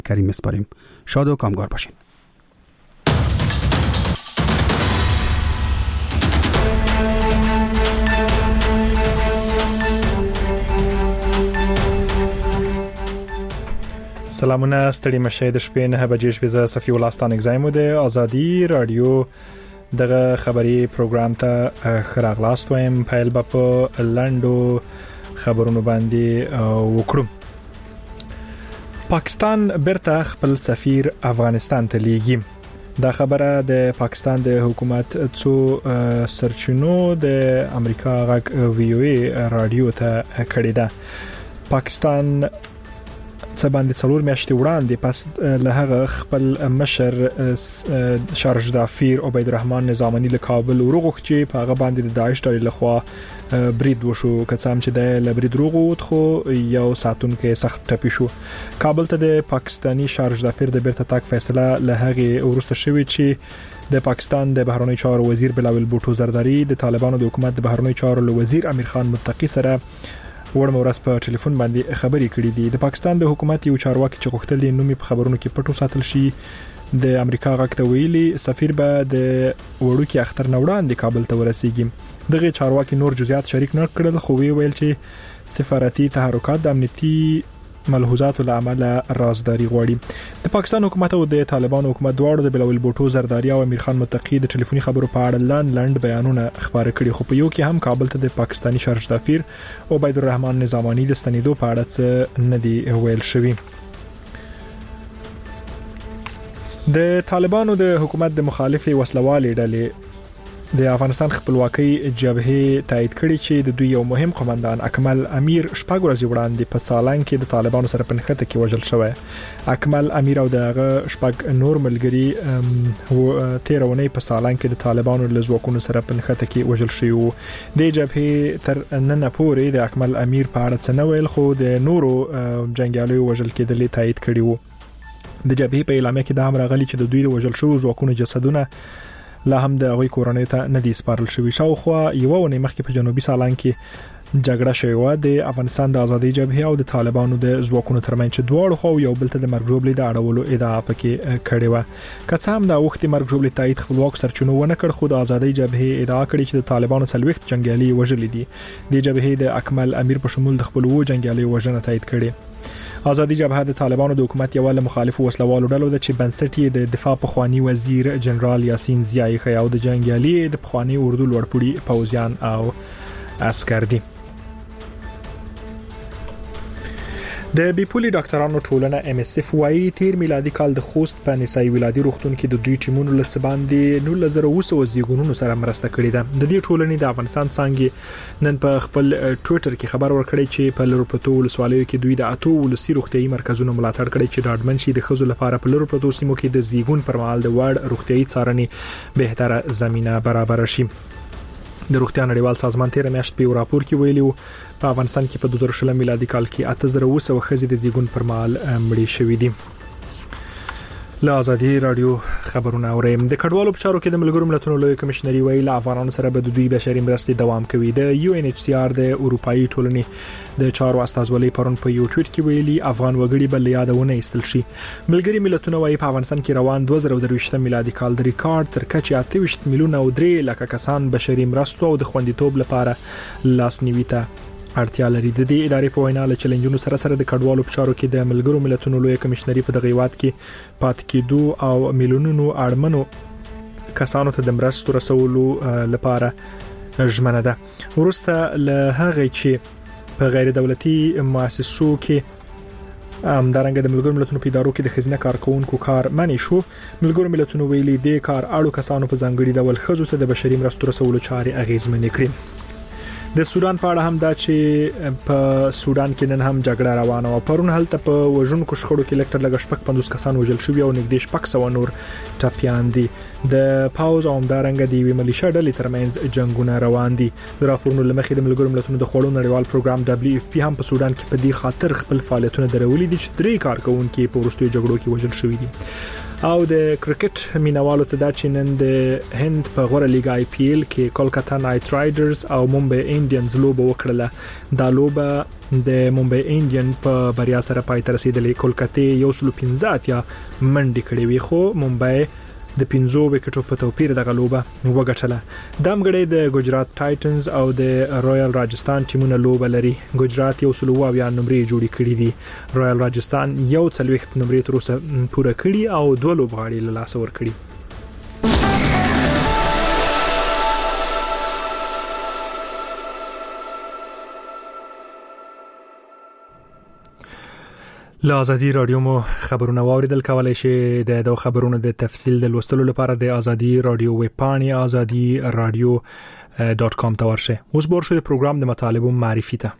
کریم می‌سپاریم. شاد و کامگار باشین. سلامونه ستړي مشه د شپې 9 بجې شپې صفي ولستان اگزایمو د ازادي رادیو دغه خبري پروګرام ته خراغلاست وایم. پایل په لندو خبرونو باندې وکړو. پاکستان برته خپل سفیر افغانستان ته لیږي. دا خبره د پاکستان د حکومت څو سرچینو د امریکا غږ وی او ای رادیو ته کړی ده. پاکستان څه باندې څلور میاشتې وړاندې پس له هغه خپل مشر شارژ دافیر عبید الرحمن نظامانی له کابل ورغوښ چې په هغه باندې د داعش ډلې لخوا برید وشو. کڅام چې د لبرید روغوت خو یو ساتون کې سخت ټپي شو. کابل ته د پاکستانی شارژ دافیر د بیرته تاک فیصله له هغه ورسته شوې چې د پاکستان د بهرنی چارو وزیر بلاول بوټو زرداری د طالبانو د حکومت د بهرنی چارو وزیر امیر خان متقی سره ورم ورځ په ټلیفون باندې خبرې کړې دي. د پاکستان د حکومت یو چارواکي چې غوښتل نومي په خبرونو کې پټو ساتل شي د امریکا غږ ته ویلي سفیر به د وړوکی اختر نوړان د کابل ته ورسیږي. دغه چارواکي نور جزئیات شریک نه کړل خو ویل چې سفارتي تحرکات د امنیتي ملحوظات له امله رازداري غواړي. د پاکستان حکومت او د طالبانو حکومت دواړو د بلاول بوټو زرداری او امیر خان متقی د ټلیفوني خبرو په اړه لاند بیانونه خبرې کړي خو په یو کې هم کابل ته د پاکستانی شارژ دافیر عبید الرحمن نظامانی د ستنیدو په اړه څه نه دی ویل شوی. د طالبانو د حکومت د مخالفي وسلوالې ډلې د افغانستان خپلواکۍ جبهه تایید کړي چې د دوی یو مهم قومندان اکمل امیر شپږ ورځې وړاندې په سالنګ کې د طالبانو سره په نښته کې وژل شوی. اکمل امیر او دغه شپږ نور ملګري تیرونی په سالنګ کې د طالبانو له ځواکونو سره په نښته کې وژل شوی وو. د جبهه تر نن پورې د اکمل امیر په اړه څه نه ویل خو د نورو جنگیالیو وژل کېدل تایید کړي وو. د جبهه په اعلامیه کې دا هم راغلی چې د دوی د وژل شوو ځواکونو جسدونه لا هم د هغوی کورنۍ ته نه دي سپارل شوی. شاوخوا یو ونې مخکې په جنوبي سالنګ کې جګړه شوې و د افغانستان د آزادۍ جبهه او د طالبانو د ځواکونو ترمنځ چې دواړو خو یو بل ته د مرګ ژوبلې د اړولو ادعا پکې کړې و. که څه هم د وخت مرګ ژوبلې تایید خپلواک سرچینو ونه کړ خو د آزادۍ جبهه ادعا کړې چې د طالبانو څلويخت جنگیالي وژلې دي. د جبهه د اکمل امیر په شمول د خپل وو جنگیالي وژنه تایید کړې. آزادی جبهه د طالبانو د حکومت یو له مخالفو وسلوالو ډلو د چې بنسټ یې د دفاع پخوانی وزیر جنرال یاسین زیای خیاو د جنگیالي د پخوانی اردو لوړپوړي پوځیان او عسكر دي. د بیپولي ډاکټرانو ټولنه ام اس اف وايي تیر میلادي کال د خوست په نسایي ولادي روغتون کې د دوی ټیمونو له څباندې 1900 زیږونونو سره مرسته کړې ده. د دې ټولنې د افغانستان څنګه نن په خپل ټوئیټر کې خبر ورکړی چې په لروپټو ولسوالیو کې دوی د اتو ولسی روغتيایي مرکزونو ملاتړ کړی چې ډاډمن شي د خزو لپاره په لروپټو سیمو کې د زیږون پر مهال د وړ روغتيایي څارنې بهتره زمينه برابر شي. د روغتیا نړیوال سازمان تیر میاشت په راپور کې ویلي و په افغانستان کې په 2020 میلادي کال کې 8900 ښځې د زیږون پر مهال مړې شوې دي. له ازادي رادیو خبرونه اوریم. د کډوالو په چارو کې د ملګرو ملتونو لوی کمشنري ویل افغانانو سره به د دوی بشري مرستې دوام کوي. د یو ان ایچ سی آر د اروپאי ټولنې د چارو استازولۍ پرون په یو ټویټ کې ویلي افغان وګړي بل یادونه ایستل شي. ملګري ملتونه وايي په افغانستان کې روان 2023 میلادي کال د ریکارډ تر کچې 28 میلیونه او 3 لک کسان بشري مرستو او د خوندیتوب لپاره لاسنیوي ته اړتیا لري. د دې ادارې په وینا له چیلنجونو سره سره د کډوالو په چارو کې د ملګرو ملتونو لوی کمشنري په دغه هیواد کې پات کېدو او میلیونونو اړمنو کسانو ته د مرستو رسولو لپاره ژمنه ده. ورسته له هغه چې په غیر دولتي مؤسسو کې همدارنګه د ملګرو ملتونو په ادارو کې د خزینه کارکونکو کار منې شو. ملګرو ملتونو ویلي د کار اړو کسانو په ځانګړي ډول خزو ته د بشري مرستو رسولو چارې اغیزمنې کړې. د سودان په اړه هم دا چې په سودان کې نن هم جګړه روانه و. پرون هلته په وژونکو شخړو کې لکټر لګ شپږ 50 کسان وژل شوی او نږدې شپږ 100 نور ټپيان دي. د پاوز او همدارنګه د وی ملیشیا ډلې ترمنځ جنگونه روان دي. د راپورونو لمخې د ملګرو ملتونو د خوړو نړیوال پروګرام دبليو اف پی هم په سودان کې په دې خاطر خپل فعالیتونه درولې دي چې 3 کارکونکو په ورستیو جګړو کې وژل شوی دي. او د کرکټ مینوالو ته دا چې نن د هند په غوړه لیګ آی پی ایل کې کولکاتا نایټ رایډرز او ممبئی انډینز لوبه وکړه. دا لوبه د ممبئی انډین په بریا سره پای ته رسیدلې. کولکاتا 115 یا منډي کړې وي خو ممبئی د 15 وکټو په توپیر د غلوبه وګټله. دمګړې د ګجرات ټایټنز او د رویال راجستان ټیمونه لوبه لري. ګجرات 122 نمرې جوړې کړې دي. رویال راجستان 40 نمرې تر اوسه پوره کړې او 2 لوبغاړي له لاس ور کړې. له ازادي رادیو مو خبرونه واوریدل. کولای شئ د خبرونو د تفصیل د لوستلو لپاره د ازادي رادیو ویب پاڼې azadi-radio.com ته ورشئ. اوس به ورشو د پروګرام د مطالبو معرفي ته.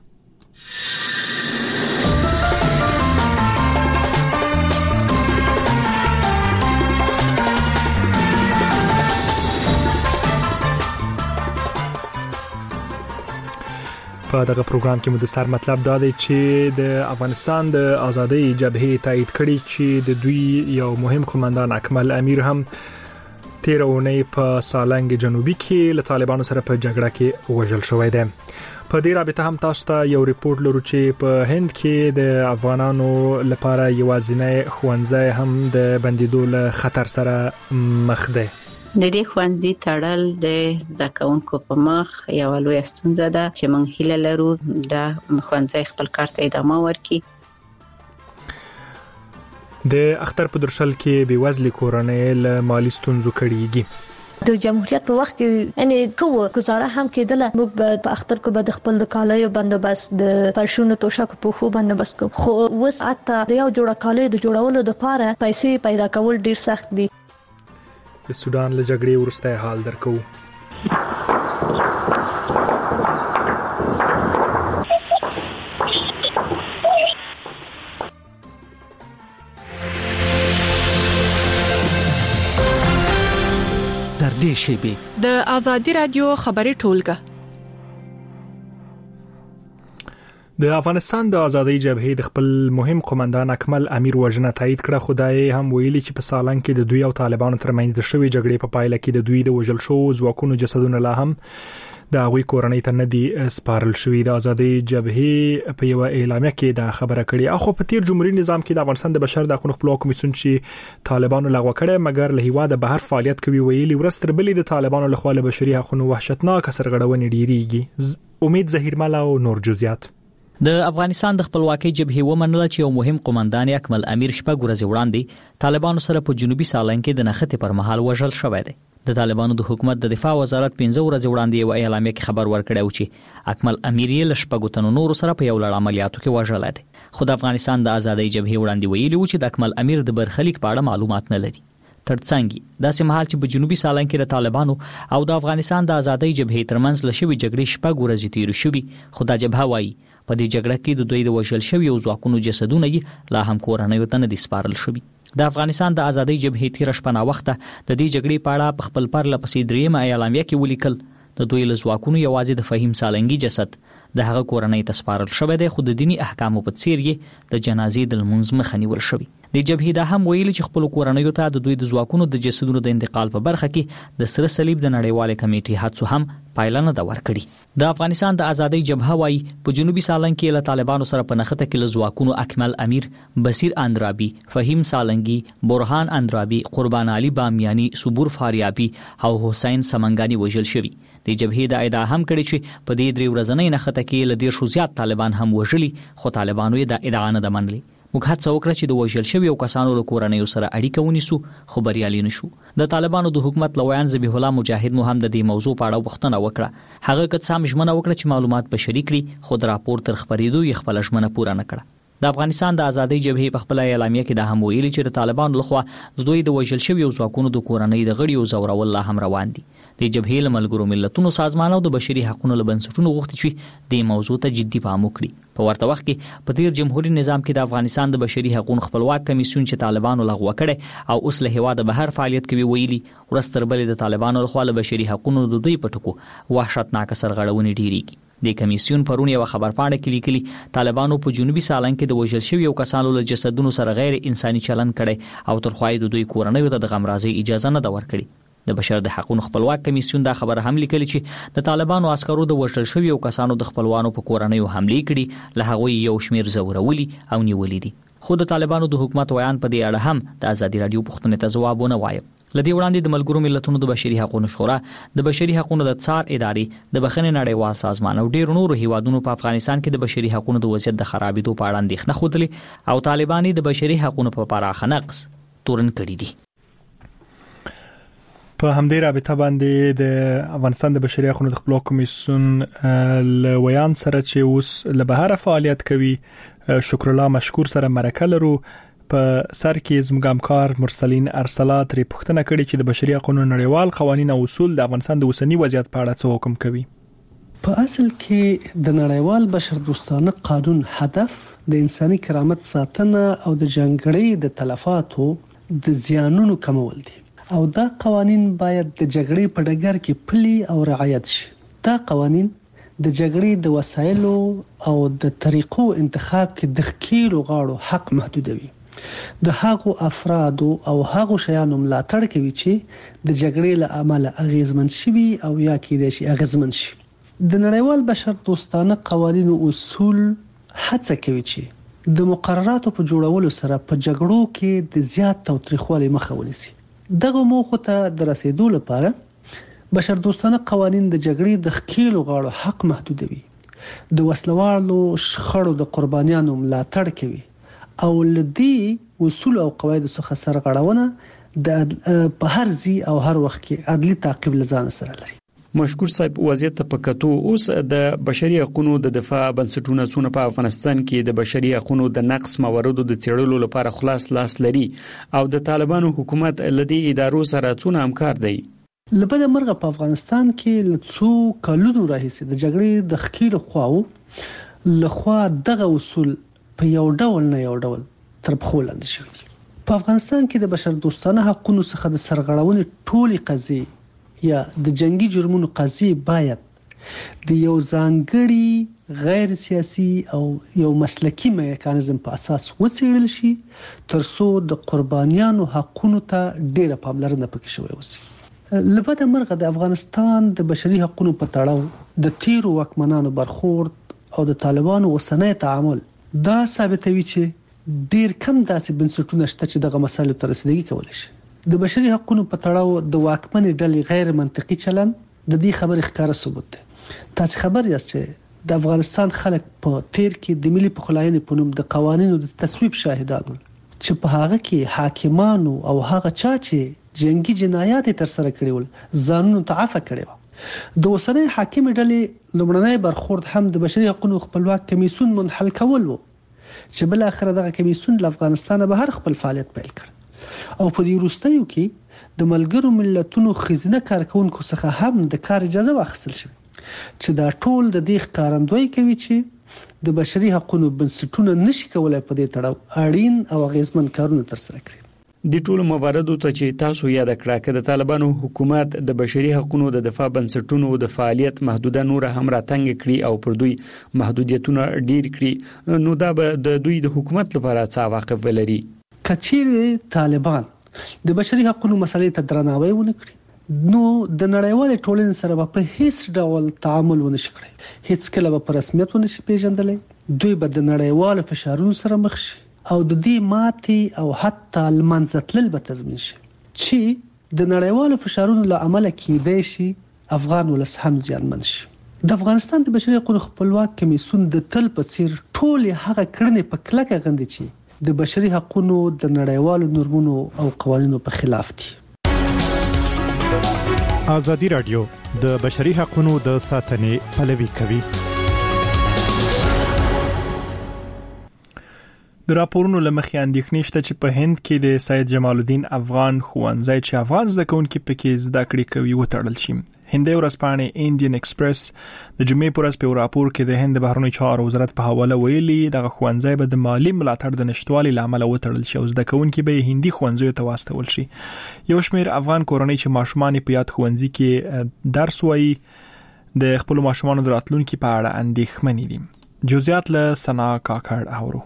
په دغه پروګرام کې مو د سر مطلب دا دی چې د افغانستان د آزادۍ جبهې تایید کړي چې د دوی یو مهم قومندان اکمل امیر هم 13 اونۍ په سالنګ جنوبي کې له طالبانو سره په جګړه کې وژل شوی دی. په دې رابطه هم تاسو ته یو ریپورت لرو چې په هند کې د افغانانو لپاره یوازینی ښوونځی هم د بندیدو له خطر سره مخ دی. د دې ښوونځي تړل د زکونکو په مخ یو لوی ستونزه ده چې موږ هیله لرو د ښوونځي خپل کار ته ادامه ورکړي. د اختر په درشل کې بېوزلي کورنۍ له مالي ستونزو کړيږي. د جمهوریت په وخت کې یعنی کومه گزاره هم کېدله موږ په اختر کې به د خپل د کالیو بندوبست د پرشونو توشک په خو بندوبست کوو. خو اوس حتی د یو جوړه کالیو د جوړولو لپاره پیسې پیدا کول ډیر سخت دي. د سودان له جګړې وروسته حال درکو. در دې شیبه د ازادي رادیو خبري ټولګه. د افغانستان د آزادۍ جبهې د خپل مهم قومندان اکمل امیر وژنه تایید کړه. خدای هم ویلي چې په سالنګ کې د دوی او طالبانو ترمنځ د شوې جګړې په پایله کې د دوی د وژل شو ځواکونو جسدونه لا هم د هغوی کورنۍ ته نه دي سپارل شوی. د آزادۍ جبهې په یو اعلامیه کې دا خبره کړې. اخو په تیر جمهوریت نظام کې د افغانستان د بشر د حقوقو خپلواک کمیسیون چې طالبانو لغوه کړي مګر له هیواده بهر فعالیت کوي ویلي ورستر بلې د طالبانو له خوا له بشري حقوقو وحشتناک سرغړونې ډیریږي. امید ظهیرمل او نور جزئیات. د افغانستان د خپلواکۍ جبهې ومنله چې یو مهم قومندان اکمل امیر شپږ ورځې وړاندې طالبانو سره په جنوبي سالنګ کې د نښتې پر مهال وژل شوی دی. د طالبانو د حکومت د دفاع وزارت 15 ورځې وړاندې یو اعلامیه کې خبر ورکړی و چې اکمل امیر یې له شپږو تنو نورو سره په یو لړ عملیاتو کې وژلی دی. خو د افغانستان د آزادۍ جبهې وړاندې ویلي و چې د اکمل امیر د برخلیک په اړه معلومات نه لري. ترڅنګ داسې مهال چې په جنوبي سالنګ کې د طالبانو او د افغانستان د آزادۍ جبهې ترمنځ له شوې جګړې شپږ ورځې تیر شوې. خو دا جبهه وایي په دې جګړه کې د دوی د وژل شوی او ځواکونو جسدونه یې لا هم کورنۍ ته نه دي سپارل شوي. د افغانستان د آزادۍ جبهې تیر شپه نا وخته د دې جګړې په اړه په خپل پرله پسې دریمه اعلامیه کې ولیکل د دوی له ځواکونو یوازې د فهیم سالنګي جسد د هغه کورنۍ ته سپارل شوی دی. خو د دینی احکامو په څیر یې د جنازې د لمونځ مخه نیول شوی. د جبهې دا هم ویلي چې خپل کورنۍ ته د دوی د ځواکونو د جسدونو د انتقال په برخه کې د سره صلیب د نړیوال کمیټې هڅو هم پایله نه دا ورکړي. د افغانستان د آزادۍ جبهه وايي په جنوبي سالنګ کې له طالبانو سره په نښته کې له ځواکونو اکمل امیر، بصیر اندرابي، فهیم سالنګي، برهان اندرابي، قربان علي بامیاني، صبور فاریابي او حسین سمنګاني وژل شوی. د جبهې د ادعا هم کړي چې په دې درې ورځنۍ نښته کې له 100 زیات طالبان هم وژلي. خو طالبانو یې د ادعا نه منلي. موږ هڅه وکړه چې د وژل شوی او کسانو له کورنۍ سره اړیکه ونیسو خو بریالي نشو. د طالبانو د حکومت لویان ذبیح الله مجاهد مو هم د دې موضوع په اړه وختونه وکړه. هغه که څه ژمنه وکړه چې معلومات به شریکړي خو د راپور تر خبرېدو یې خپل ژمنه پوره نه کړه. د افغانستان د آزادۍ جبهې په خپل اعلامیه کې د هم ویلي چې د طالبانو لخوا د دوی د وژل شوی او ځواکونو د کورنۍ د غړیو زورول لا هم روان دي. د جبهې له ملګرو ملتونو سازمان او د بشري حقوقو له بنسټونو غوښتي چې د موضوع ته جدي پام وکړي. په ورته وخت کې په تیر جمهوریت نظام کې د افغانستان د بشري حقوقو خپلواک کمیسیون چې طالبانو لغوه کړي او اوس له هواده بهر فعالیت کوي ویلي ورستر بلې د طالبانو لخوا له بشري حقوقو د دوی په ټکو وحشتناک سرغړونې ډیریږي. د کمیسیون پرون یو خبرپاڼه کې لیکلي طالبانو په جنوبي سالنګ کې د وژل شویو کسانو له جسدونو سره غیر انساني چلند کړي او تر خوای د دوی کورنۍ ته د غمرازي اجازه نه ورکړي. د بشر د حقوقو خپلواک کمیسیون دا خبره هم لیکلي چې د طالبانو عسکرو د وژل شویو کسانو د خپلوانو په کورنۍ حمله کړي، له هغه یو شمیر زورولي او نیولې دي. خو د طالبانو د حکومت ویان په دې اړه هم د ازادي رادیو پوښتنې ته ځواب ونه وایي. لدی وړاندې د ملګرو ملتونو د بشري حقوقو شورا، د بشري حقوقو د څار ادارې، د بخښنې نړیوال سازمان او ډېر نورو هیوادونو په افغانستان کې د بشري حقوقو د وضعیت د خرابېدو په اړه اندېښنه خوده او طالبان د بشري حقوقو په پراخه نقض تورن کړي دي. په همدې رابطه باندې د افغانستان د بشري حقوقو د خپلواک کمیسیون لویان سره چې اوس له بهر فعالیت کوي شکر الله مشکور سره مرکه لرو. په سر کې زموږ همکار مرسلین ارسلات ری پوښتنه کړې چې د بشري حقوقو نړیوال قوانین او اصول د افغانستان د اوسنی وضعیت په اړه څه حکم کوي. په اصل کې د نړیوال بشر دوستانه قانون هدف د انساني کرامت ساتنه او د جنګړې د تلفاتو د زیانونو کمول دي او دا قوانین باید د جګړې په ډګر کې پلي او رعایت شي. دا قوانین د جګړې د وسایلو او د طریقو انتخاب کې د ښکیلو غاړو حق محدودوي. د هغو افرادو او هغو شیانو ملاتړ کوي چې د جګړې له امله اغیزمن شي او یا کېدای شي اغیزمن شي. د نړیوال بشر دوستانه قوانین او اصول هڅه کوي چې د مقرراتو په جوړولو سره په جګړو کې د زیات تاوتریخوالي مخه ونیسي. دغه موخه ته د رسیدو لپاره بشر دوستانه قوانین د جګړې د ښکیلو غاړو حق محدودوي، د وسلوالو شخړو د قربانیانو ملاتړ کوي او لدی اصول او قواعد څخه سرغړونه د په هر ځای او هر وخت کې عدلي تعقیب لزان سره لري. مشکور صاحب، وضعیت په کتو اوس د بشري حقوقو د دفاع بنسټونه څونه په افغانستان کې د بشري حقوقو د نقص مواردو د څېړلو لپاره خلاص لاس لري او د طالبانو حکومت لدی ادارو سره څونه همکار دی. لبد مرغه په افغانستان کې لڅو کلونو راهیسې د جګړې د ښکیلو خواو لخوا دغه اصول په یو ډول نه یو ډول تر پخو لاندې شوي. په افغانستان کې د بشر دوستانه حقوقو څخه د سرغړونې ټولې قضیې یا د جنگي جرمونو قضیې باید د یو ځانګړي غیر سیاسي او یو مسلکي میکانیزم په اساس وڅېړل شي ترڅو د قربانیانو حقوقو ته ډیره پاملرنه پکې شوی وسی. لبد مرغه د افغانستان د بشري حقوقو په تړاو د تیرو واکمنانو برخورد او د طالبانو اوسنۍ تعامل دا ثابتوي چې ډیر کم داسې بنسټونه شته چې دغه مسایلو ته رسیدګي کولی شي. د بشري حقوقو په تړاو د واکمنې ډلې غیر منطقي چلند د دې خبرې ښکاره ثبوت دی. تاسو خبر یاست چې د افغانستان خلک په تیر کې د ملي پخلاینې په نوم د قوانینو د تصویب شاهدان چې په هغه کې حاکمانو او هغه چا چې جنگي جنایات تر سره کړي ول ځانونو ته عفو کړي و. د اوسنۍ حاکم ډلې لومړنۍ برخورد هم د بشري حقوقو خپلواک کمیسیون منحل کول وو چې بل اخر دغه کمیسیون له افغانستان بهر خپل فعالیت پیل کړ او په دې وروستیو کې د ملګرو ملتونو خزینه کارکونکو څخه هم د کار اجازه واخیستل شوه چې دا ټول د دې ښکارندوی کوي چې د بشري حقوقو بنسټونه نشي کولای په دې تړاو اړین او اغیزمن کارونه ترسره کړي. د ټولو مواردو ته چې تاسو یاد کړه چې د طالبانو حکومت د بشري حقوقو د دفاع بنسټونو د فعالیت محدوده نور هم راتنګ کړي او پر دوی محدودیتونه ډیر کړي، نو دا به د دوی د حکومت لپاره څه واقف ولري؟ کچیر طالبان د بشري حقوقو مسلې ته درناوی ونه کړي نو د نړیوال ټولنې سره په هیڅ ډول تعامل ونه شي کړی، هیڅ کله په رسمیت ونه شي پیژندلی. دوی به د نړیوال فشارونو سره مخ شي او د دې ماتي او حتی المنځتلل به تضمین شي چې د نړیوال فشارونو له امله کېدای شي افغان ولس هم زیانمن شي. د افغانستان د بشري حقوقو خپلواک کمیسیون د تل په څیر ټول هغه کړنې په کلکه غندي چې د بشري حقوقو د نړیوالو نورمونو او قوانینو په خلاف دي. ازادي رادیو د بشري حقوقو د ساتنې پلوي کوي. د راپورونو لمخې اندېښنې شته چې په هند کې د سید جمال الدین افغان ښوونځی چې افغان زده کوونکي پکې زده کړې کوي وتړل شي. هندي ورځپاڼې انډین ایکسپریس د جمعې پر ورځ په راپور کې د هند بهرنی چارو وزارت په حواله ویلي دغه ښوونځی به د مالی ملاتړ د نشټوالي لامل وتړل شي او زده کوونکي به هندي ښوونځیو ته واستول شي. یو شمېر افغان کورنۍ چې ماشومان په یاد ښوونځي کې درس وایي د خپل ماشومانو د راتلونکي په اړه اندېښمنې دي. جزئیات له سنا کاکړ اورو.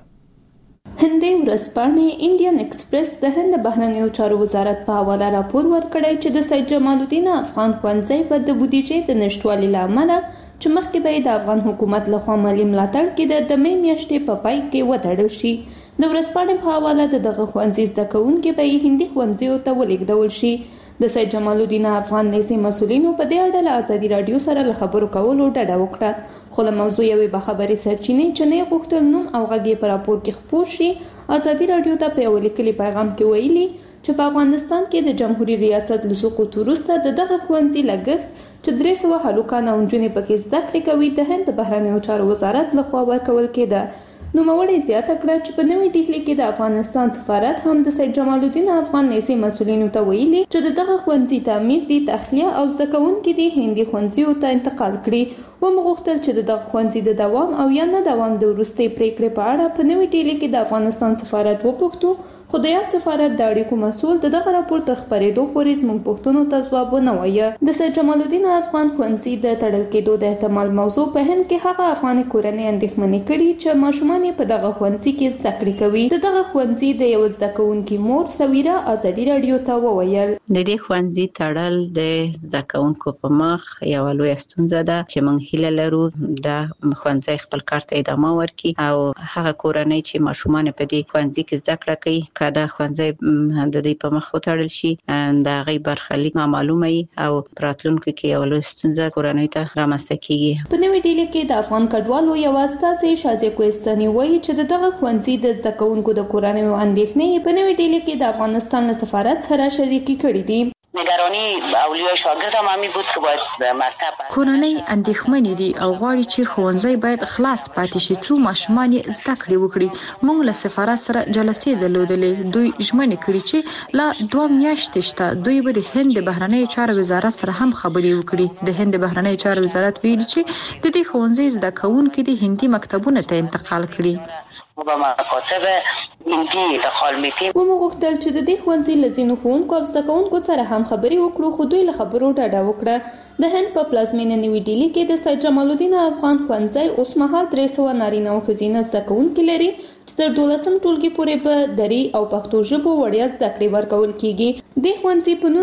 هندي ورځپاڼې انډین ایکسپریس د هند بهرنیو چارو وزارت په حواله راپور ورکړی چې د سید جمال الدین افغان ښوونځي په د بودیجې د نشټوالي لامل چې مخکې به د افغان حکومت لخوا مالی ملاتړ کېده د مې میاشتې په پای کې وتړل شي. د ورځپاڼې په حواله د دغه ښوونځي زده کوونکي به هندي ښوونځیو ته ولېږدول شي. د سید جمال الدین افغان نېزي مسؤلینو په دې اړه له ازادي رادیو سره له خبرو کولو ډډه وکړه، خو له موضوع یوې باخبرې سرچینې چې نه غوښتل نوم او غږ یې په راپور کې خپور شي، ازادي رادیو ته په یو لیکلي پیغام کې ویلي چې په افغانستان کې د جمهوریت ریاست له سقوط وروسته د دغه ښوونځي لګښت چې 300 هلکان او نجونې پکې زده کړې کوي د هند بهرنیو چارو وزارت لخوا ورکول کېده. نوموړی زیاته کړه چې په نوې ډیلي کې د افغانستان سفارت هم د سید جمال الدین افغان نېزي مسؤلینو ته ویلي چې د دغه ښوونځي تعمیر دي تخلیه او زده کوونکي دي هندي ښوونځیو ته انتقال کړي. ومغوښتل چې د دغه ښوونځي د دوام او یا نه دوام د وروستۍ پریکړې په اړه په نوې ډیلي کې د افغانستان سفارت وپوښتو، خو د یاد سفارت د اړیکو مسؤل د دغه راپور تر خپرېدو پورې زموږ پوښتنو ته ځواب ونه وایه. د سید جمال الدین افغان ښوونځي د تړل کېدو د احتمال موضوع په هند کې هغه افغاني کورنۍ اندېښمنې کړي چې ماشومان په دغه ښوونځي کې زده کړې کوي. د دغه ښوونځي د یو زده کوونکي مور سویرا ازادي رادیو ته وویل د دې ښوونځي تړل د زده کوونکو په مخ یو لوی ستونزه ده چې موږ هیله لرو د ښوونځي خپل کار ته ادامه ورکړي او هغه کورنۍ چې ماشومان په دې ښوونځي کې زده کړه کوي کله ښوونځي د دې په مخ وتړل شي د غي برخلیک نامعلومه او راتلونکو کې یو لوی ستونزه کورنۍ ته رامنځته کیږي. په نوې ډیلي کې د افغان کډوالو یو استازي شازیه کوهستاني وایي چې دغه ښوونځي د زده کوونکو د کورنۍ اندېښنې په نوې ډیلي کې د افغانستان له سفارت سره شریکي کړې دي. نگرانی اولیای شاگرد هم همین بود که باید مکتب کورنۍ اندېښمنې دي او غواړي چې ښوونځي باید خلاص پاتې شي څو ماشومان یې زده کړې وکړي. موږ له سفارت سره جلسې درلودلې، دوی ژمنې کړې چې لا 2 میاشتې شته دوی به د هند بهرنیو چارو وزارت سره هم خبرې وکړي. د هند بهرنیو چارو وزارت ویلي چې د دې ښوونځي زده کوونکي د هندي مکتبونو ته انتقال کړي. با مکاتب هندی انتقال میتیم. ومغوښتل چې د دې ښوونځي له ځینو ښوونکو او زده کوونکو سره هم خبرې وکړو، خو دوی له خبرو ډډه وکړه. د هند په پلازمینه نوې ډیلي کې د سید جمال الدین افغان ښوونځي اوس مهال 300 نارینه او ښځینه زده کوونکي لري چې تر 12 ټولګي پورې په دري او پښتو ژبو وړیا زده کړې ورکول کیږي. د ښوونځي په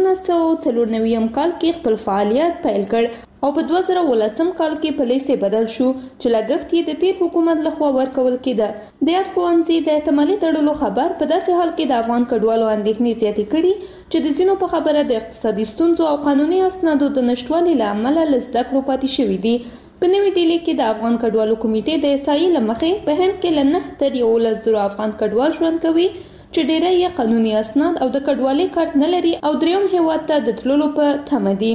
1994 کال کې خپل فعالیت پیل کړ او په 2018 کال کې په لیسه بدل شو چې لګښت یې د تیر حکومت لخوا ورکول کېده. د یاد ښوونځي د احتمالي تړلو خبر په داسې حال کې د افغان کډوالو اندېښنې زیاتې کړي چې د ځینو په خبره د اقتصادي ستونزو او قانوني اسنادو د نشټوالي له امله له زده کړو پاتې شوي دي. په نوې ډیلي کې د افغان کډوالو کمیټې د احصایې له مخې په هند کې له 9 تر 11 زره افغان کډوال ژوند کوي چې ډېری یې قانوني اسناد او د کډوالۍ کارت نه لري او دریم هیواد ته د تللو په تمه دي.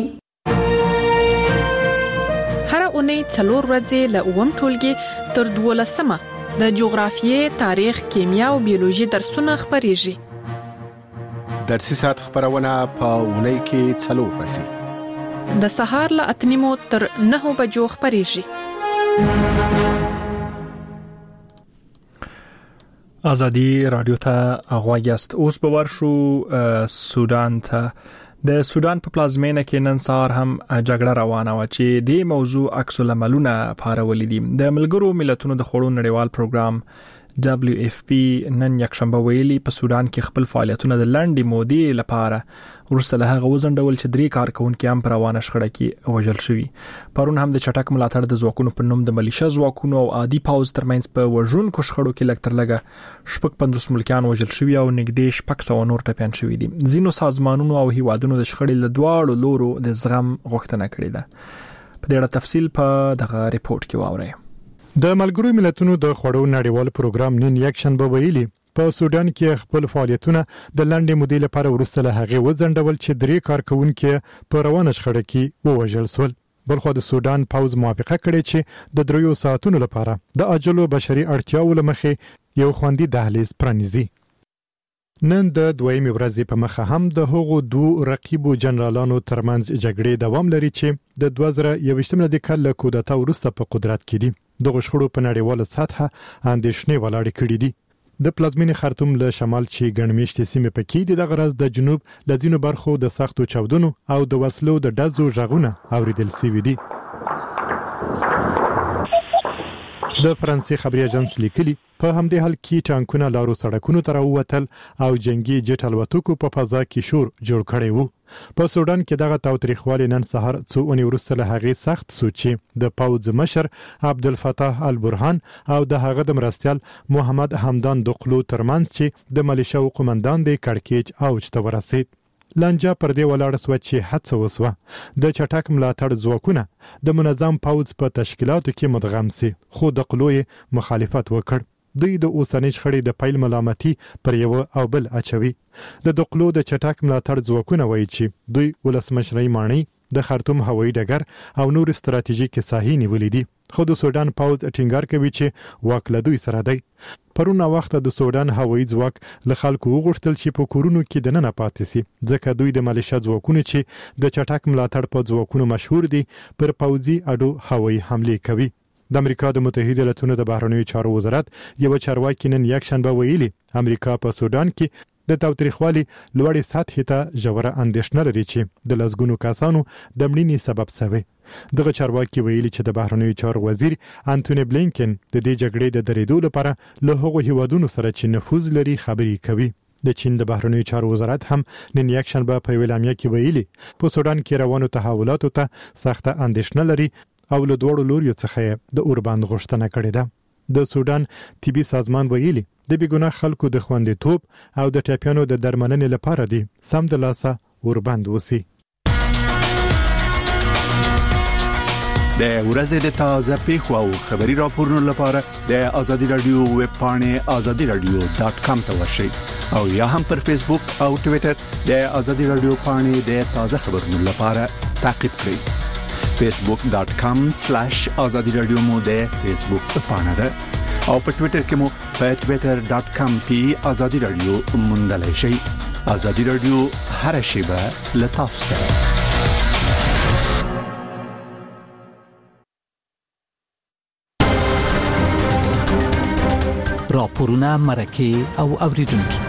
هر اونۍ 4 ورځې له اووم ټولګي تر 12مه د جغرافیې، تاریخ، کیمیا او بیولوژي درسونه خپرېږي. درسي ساعت خبرونه په اونۍ کې 4 ورځې د سهار له 8:30 تر 9 بجو خپرېږي. ازادي رادیو ته غواړئ. اوس به ورشو سودان ته. د سودان په پلازمینه کې نن سهار هم جګړه روانه و چې د موضوع عکس العملونه پارولې دي. د ملګرو ملتونو د خوړو نړیوال پروګرام WFP نن یکشنبه ویلي په سودان کې خپل فعالیتونه د لنډې مودې لپاره ورسره هغه وزندول چې 3 کارکونکو هم پر روانه شخړه کې وژل شوي. پرون هم د چټک ملاتړ د ځواکونو په نوم د ملیشیا ځواکونو او عادي پاوز ترمنځ په وژونکو شخړو کې لکتر لګه 50 ملکیان وژل شوي او نږدې 600 نور ټپيان شوي دي. ځینو سازمانونو او هیوادونو د شخړې له دواړو لورو د زغم غوښتنه کړې ده. په دې اړه تفصیل په دغه ریپورت کې واورئ. د ملګرو ملتونو د خوړو نړیوال پروګرام نن یکشنبه ویلي په سودان کې خپل فعالیتونه د لنډې مودې لپاره ورسته له هغه وزندول چې 3 کارکونکو په روانه شخړه کې ووژل شول. بلخو د سودان پاوز موافقه کړې چې د 3 ساعتونو لپاره د عاجلو بشري اړتیاو لمخې یو خوندي دهلیز پرانیزي. نن د دویمې ورځې په مخه هم د هغو 2 رقیبو جنرالانو ترمنځ جګړې دوام لري چې د 2021 کال له کودتا وروسته په قدرت کې دي. دغه شخړو په نړیواله سطحه اندېښنې ولاړې کړې دي. د پلازمینې خرطوم له شمال چې ګڼمېشتې سیمې پکې دي دغه راز د جنوب له ځینو برخو د سختو چاودنو او د وسلو د ډزو غږونه اوریدل شوي دي. د فرانسې خبري اژانس لیکلي په همدې حال کې ټانکونه لارو سړکونو ته راووتل او جنگي جټ الوتکو په فضا کې شور جوړ کړی وو. په سودان کې دغه تاوتریخوالي نن سهار څو اونۍ وروسته له هغې سخت سوچي د پوځ مشر عبدالفتاح البرهان او د هغه د مرستیال محمد حمدان دقلو ترمنځ چې د ملیشو قومندان د کړکېچ اوج ته ورسید. لانجه پر دې ولاړ سو چې هڅه وسوه د چټک ملاتړ ځواکونه د منظم پوځ په تشکیلاتو کې مدغم سي، خو د قلوی مخالفت وکړ. دوی د اوسنۍ شخړې د پیل ملامتي پر یو او بل اچوي. د دقلو د چټک ملاتړ ځواکونه وایي چې دوی ولسمشرۍ ماڼۍ د خرطوم هوایي ډګر او نور ستراتیژیک ساحې نیولې دي، خو د سودان پوځ ټینګار کوي چې واک له دوی سره دی. پرونه وخت د سودان هوایي ځواک له خلکو وغوښتل چې په کورونو کې دننه پاتې سي، ځکه دوی د ملیشیا ځواکونو چې د چټک ملاتړ په ځواکونو مشهور دي پر پوځي اډو هوایي حمله کوي. د امریکا د متحده ایالاتونو د بهرنیو چارو وزارت یو چارواکي نن یکشنبه ویلي امریکا په سودان کې د تاوتریخوالي لوړې سطحې ته ژوره اندېښنه لري چې د لسګونو کسانو د مړینې سبب شوی. دغه چارواکي ویلي چې د بهرنیو چارو وزیر انټونی بلینکن د دې جګړې د درېدو لپاره له هغو هیوادونو سره چې نفوذ لري خبرې کوي. د چین د بهرنیو چارو وزارت هم نن یکشنبه په اعلامیه کې ویلي په سودان کې روانو تحولاتو ته سخته اندېښنه لري او له دوړو لوريو څخه د اوربند غوښتنه کړې ده. د سودان طبي سازمان ویلي د بیګناه خلکو د خوندیتوب او د ټاپیانو د درملنې لپاره دي سم د لاسه اوربند وسی. د ورځې د تازه پیښو او خبري راپورونو لپاره د ازادي رادیو ویب پاڼې azadiradio.com ته ورشئ او یا هم پر فیسبوک او ټوئیټر د ازادي رادیو پاڼې د تازه خبرونو لپاره تعقیب کړئ. facebook.com/azadi radio مو د فیسبوک پاڼه ده او په ټوئیټر کې مو په twitter.com/azadi radio موندلای شئ. ازادي رادیو هر شیبه له تاسو سره. راپورونه مرکه او اوریدونکو.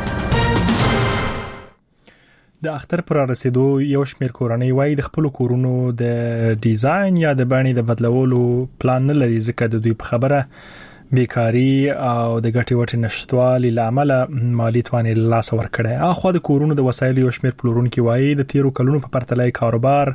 د اختر پر رسیدو یو شمیر کورنۍ وایي د خپل کورونو د ډیزاین یا د بڼې د بدلولو پلان نه لري، ځکه د دوی په خبره بیکاری او د ګټې وټې نشټوالي لامل مالی توان له لاس ورکړي. اخو د کورونو د وسایلو یو شمیر پلورونکو وایي د تیرو کلونو په پرتله کاروبار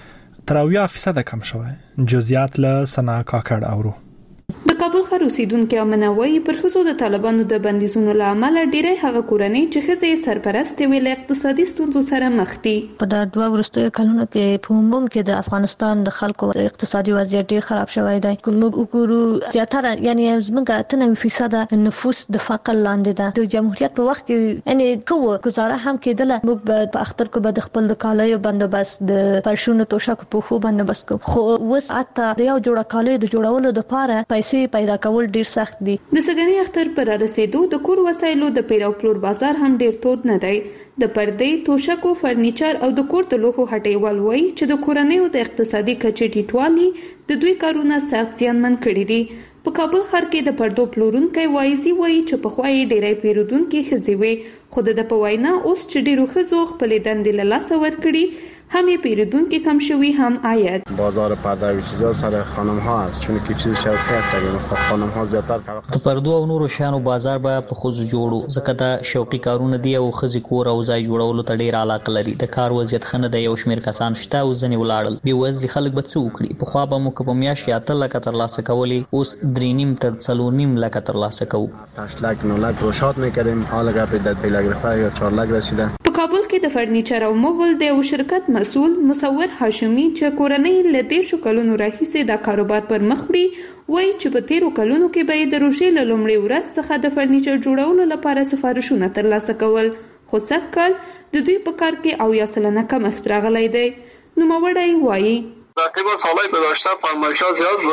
تر 80% کم شوی. جزئیات له سنا کاکړ اورو. د کابل ښار اوسیدونکو امنوي پر خصوص د طالبانو د بندیزونو لامل ډیری هغه کورنۍ چې خزې سرپرست وي له اقتصادي ستونزو سره مخ دي. په دا دوه ورستیو کلونو کې په عموم کې د افغانستان د خلکو اقتصادي وضعیت ډیر خراب شوی دی. موږ وګورو زیاتره یعنی زموږ 98% نفوس د فقر لاندې ده. د جمهوریت په وخت کې یعنی کومه گزاره هم کېدله موږ په اختر کې به د خپل د کالیو بندوبست د پرشونو توشک په خو بندوبست کو، خو وس اته د یو جوړه کالیو د جوړولو لپاره پیسې پیدا کول ډیر سخت دي. د سګنی اختر پر رسیدو د کور وسایلو د پیرو پلور بازار هم ډیر تود نه دی. د پردې، توشکو، فرنیچر او د کور د لوښو هټیوال وایي چې د کورنیو د اقتصادي کچې ټیټوالي د دوی کارونه سخت زیانمن کړي دي. په کابل ښار کې د پردو پلورونکو وایي چې په خوای ډیری پیرودونکو خزي وي، خو د پوینا اوس چې ډیرو خزو خپل دندې له لاس ورکړي هم پیرودونکو کم شوی هم عاید. بازار پرده و چیزا سر خانم ها است، چون که چیز شوکه است اگه خانم ها زیاتر د پردو او نورو شانو بازار به په خوځ جوړو، ځکه دا شوقي کارونه دی او خزي کور او ځای جوړولو ته ډیر علاقه لري. د کار وضعیت خنه د یو شمیر کسان شته او ځنې ولاړل. بي وزلي خلک به څه وکړي؟ په خوا به مو په میاشت یا تل لکه تر لاسه کولی، اوس 3.5 تر 4.5 لکه تر لاسه کوو. 8 لک 9 لک روشات میکردیم، حالا گپ د 2 لک روپیه یا 4 لک رسیده. په کابل کې د فرنیچر او موبل د یو شرکت مسؤل مصور هاشمي چې کورنۍ له 10 کلونو راهیسې دا کاروبار پر مخ وړي، وایي چې په 13 کلونو کې به د روژې له لومړۍ ورځ څخه د فرنیچر جوړولو لپاره سفارشونه ترلاسه کول، خو سږکال د دوی په کار کې 80% کمښت راغلی دی. نوموړی وایي رقیب سالهای گذشته فرمایشات زیاد بود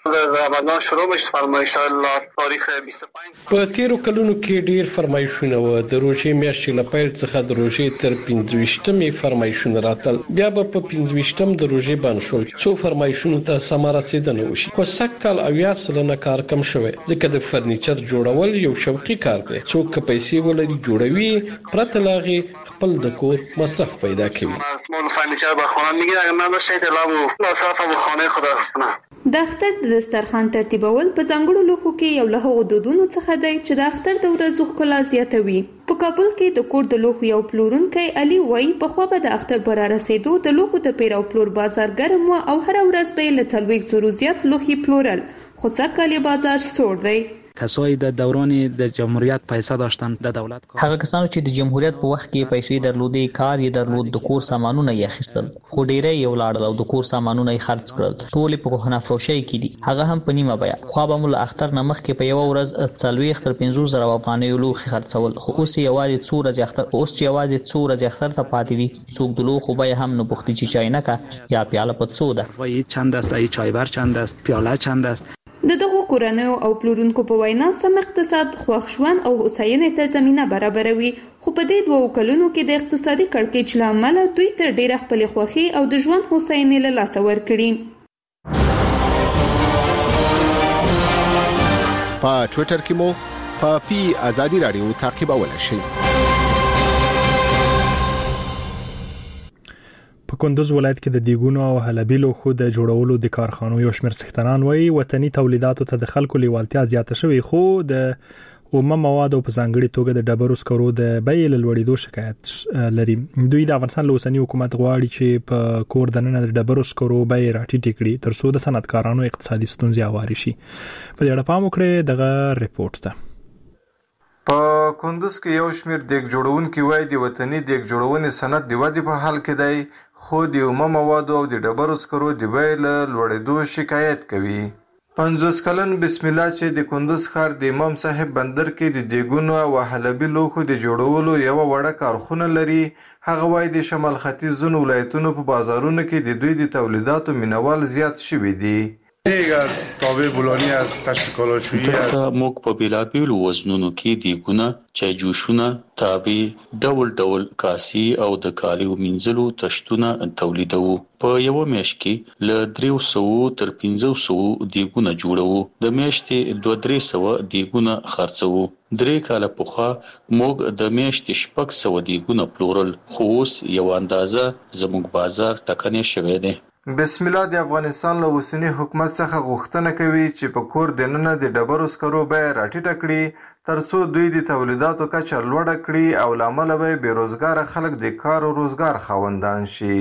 رمضان شروع بشه فرمایش الله تاریخ 25 په تیرو کلونو کې ډیر فرمایشونه و د روزي میاشتې لپاره څخه د روزي تر 15مې فرمایشونه راتل بیا په 15م د روزي باندې شول څو فرمایشونه ته سم رسیدنه وشي خو سکل او یا سلنه کار کم شوی ځکه د فرنیچر جوړول یو شوقي کار دی څوک پیسې ولري جوړوي پرته لاغي خپل د کور مصرف پیدا کوي اسمال فرنیچر به خانه میگیره اگر نداشته اطلاع مصرف به خانه خود کنه د اختر د دسترخوان ترتیبول په ځانګړو لوښو کې یو له هغو دودونو څخه دی چې د اختر د ورځو ښکلا زیاتوي. په کابل کې د کور د لوښو یو پلورونکی علي وایي پخوا به د اختر پر رسېدو د لوښو د پیر او پلور بازار ګرم و او هر ورځ به له 400 زیات لوښي پلورل خو سږ کال بازار سوړ دی. کسایی در دوران د جمهوریت پیسې داشتن د دولت هغه کسانو چې د جمهوریت په وخت کې پیسې درلودې کار یې درلود د کور سامانونه یې اخیستل خو ډیره یو لاړل او د کور سامانونه یې خرڅ کړل ټول په کوهنه فروشي کې دي هغه هم په نیمه بیا خو به مول اختر نمخ کې په یو ورځ 450,000 افغانۍ لوښي خرڅول خو اوس یوازې 2 ورځې اختر ته پاتې دي څوک د لوښو بیا هم نه بوختي چې چاینکه یا پیاله په څو ده وایي چند است ای چایبر چند است پیاله چند است. د دغو کورنیو او پلورونکو په وینا سم اقتصاد خوښ ژوند او هوساینې ته زمینه برابروي خو په دې 2 کلونو کې د اقتصادي کړکېچ له امله دوی تر ډیره خپل خوښي او د ژوند هوساینې له لاسه ورکړي. په ټوئیټر کې مو په آزادي رادیو تعقیبولای شئ. په کندوز ولایت کې د دیګونو او حلبي لوښو د جوړولو د کارخانو یو شمېر څښتنان وایي وطني تولیداتو ته د خلکو لیوالتیا زیاته شوې خو د اومه موادو په ځانګړي توګه د ډبرو سکرو د بیې له لوړېدو شکایت لري. دوی د افغانستان له اوسني حکومت غواړي چې په کور دننه د ډبرو سکرو بیې راټیټې کړي ترڅو د صنعتکارانو اقتصادي ستونزې هوارې شي. په دې اړه پام وکړئ دغه ریپورت ته. په کندوز کې یو شمېر دیګ جوړونکي وایي د وطني دیګ جوړونې صنعت د ودې په حال کې دی خو د اومه موادو او د ډبرو سکرو د بیې له لوړېدو شکایت کوي. 50 کلن بسم الله چې د کندوز ښار د امام صاحب بندر کې د دیګونو او حلبي لوښو د جوړولو یو وړه کارخونه لري هغه وایي د شمال ختیځ ځینو ولایتونو په بازارونو کې د دوی د تولیداتو مینوال زیات شوي دي. دلته موږ په بېلابېلو وزنونو کې دیګونه چای جوشونه تابې ډول ډول کاسي او د کالیو مینځلو تشتونه تولیدوو. په یو میاشت کې له 300 تر 500 دیګونه جوړوو د میاشتې 200 دیګونه خرڅوو. 3 کاله پخوا موږ د میاشتې 600 دیګونه پلورل خو اوس یو اندازه زموږ بازار ټکنی شوی دی. بسم الله د افغانستان له اوسني حکومت څخه غوښتنه کوي چې په کور دننه د ډبرو سکرو بیه راټیټه کړي ترڅو دوی د تولیداتو کچه لوړه کړي او له امله به بېروزګاره خلک د کار او روزګار خاوندان شي.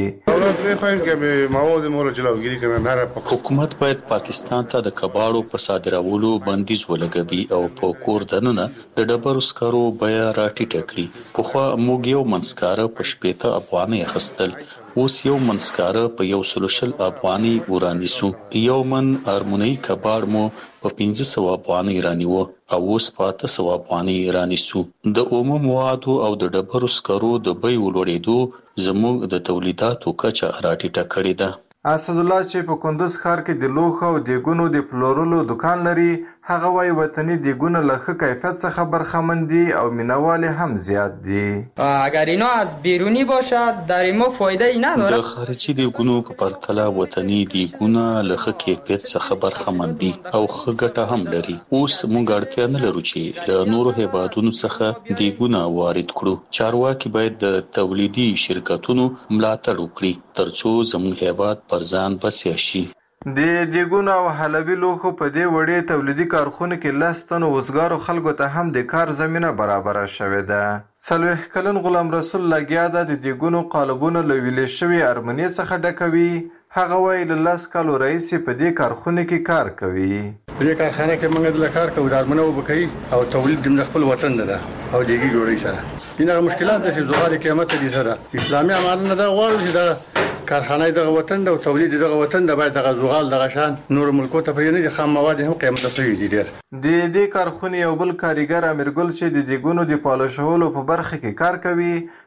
حکومت باید پاکستان ته د کباړو په صادرولو بندیز ولګوي او په کور دننه د ډبرو سکرو بیه راټیټه کړي. پخوا موږ یو منسکاره په 80 افغانۍ اخیستل اوس یو منسکاره په 100 افغانۍ ورانیسو. یو من ارمونی کباړ مو په 1500 افغانۍ رانیو او اوس په 800 افغانۍ رانیسو. د اومه موادو او د ډبرو سکرو د بیو لوړېدو زموږ د تولیداتو کچه راټیټه کړې ده. اسد الله چې په کندوز ښار کې د لوښو او دیګونو د پلورلو دکان لري هغه وایي وطني دیګونه له ښه کیفیت څخه برخمن دي او مینوال هم زیات دي. اگر اینا از بیرونی باشد در ما فایده ای نداره. د خارجي دیګونو په پرتله وطني دیګونه له ښه کیفیت څخه برخمن دي او ښه ګټه هم لري. اوس موږ اړتیا نه لرو چې له نورو هیوادونو څخه دیګونه وارد کړو. چارواکي باید د تولیدي شرکتونو ملاتړ وکړي ترڅو زموږ هیواد پر ځان بسیا شي. د دیګونو او حلبي لوښو په دې وړې تولیدي کارخونه کې 10 تنو وزګارو خلکو ته هم د کار زمینه برابره شوې ده. 40 کلن غلام رسول لګیا ده د دیګونو قالبونه له ویلې شوي ارمني څخه ډکوي. هغه وایي له 10 کالو راهیسې په دې کارخونه کې کار کوي. په دې کارخانه کې موږ د کار کوو د ارمنو وبکوي او تولید د خپل وطن ده او دیګي جوړي سره دغه مشکلات د زغال قیمت دي سره اسلامي امانت نه غواړي چې دا کارخانه دغه وطن د تولید دغه وطن د باید دغه زغال دغه شان نور ملکو ته پرې نه خام مواد هم قیمت شوی دي ډیر. د دې کارخونه یو بل کاریګر امیرګل چې د دیګونو د پالشولو په برخه کې کار کوي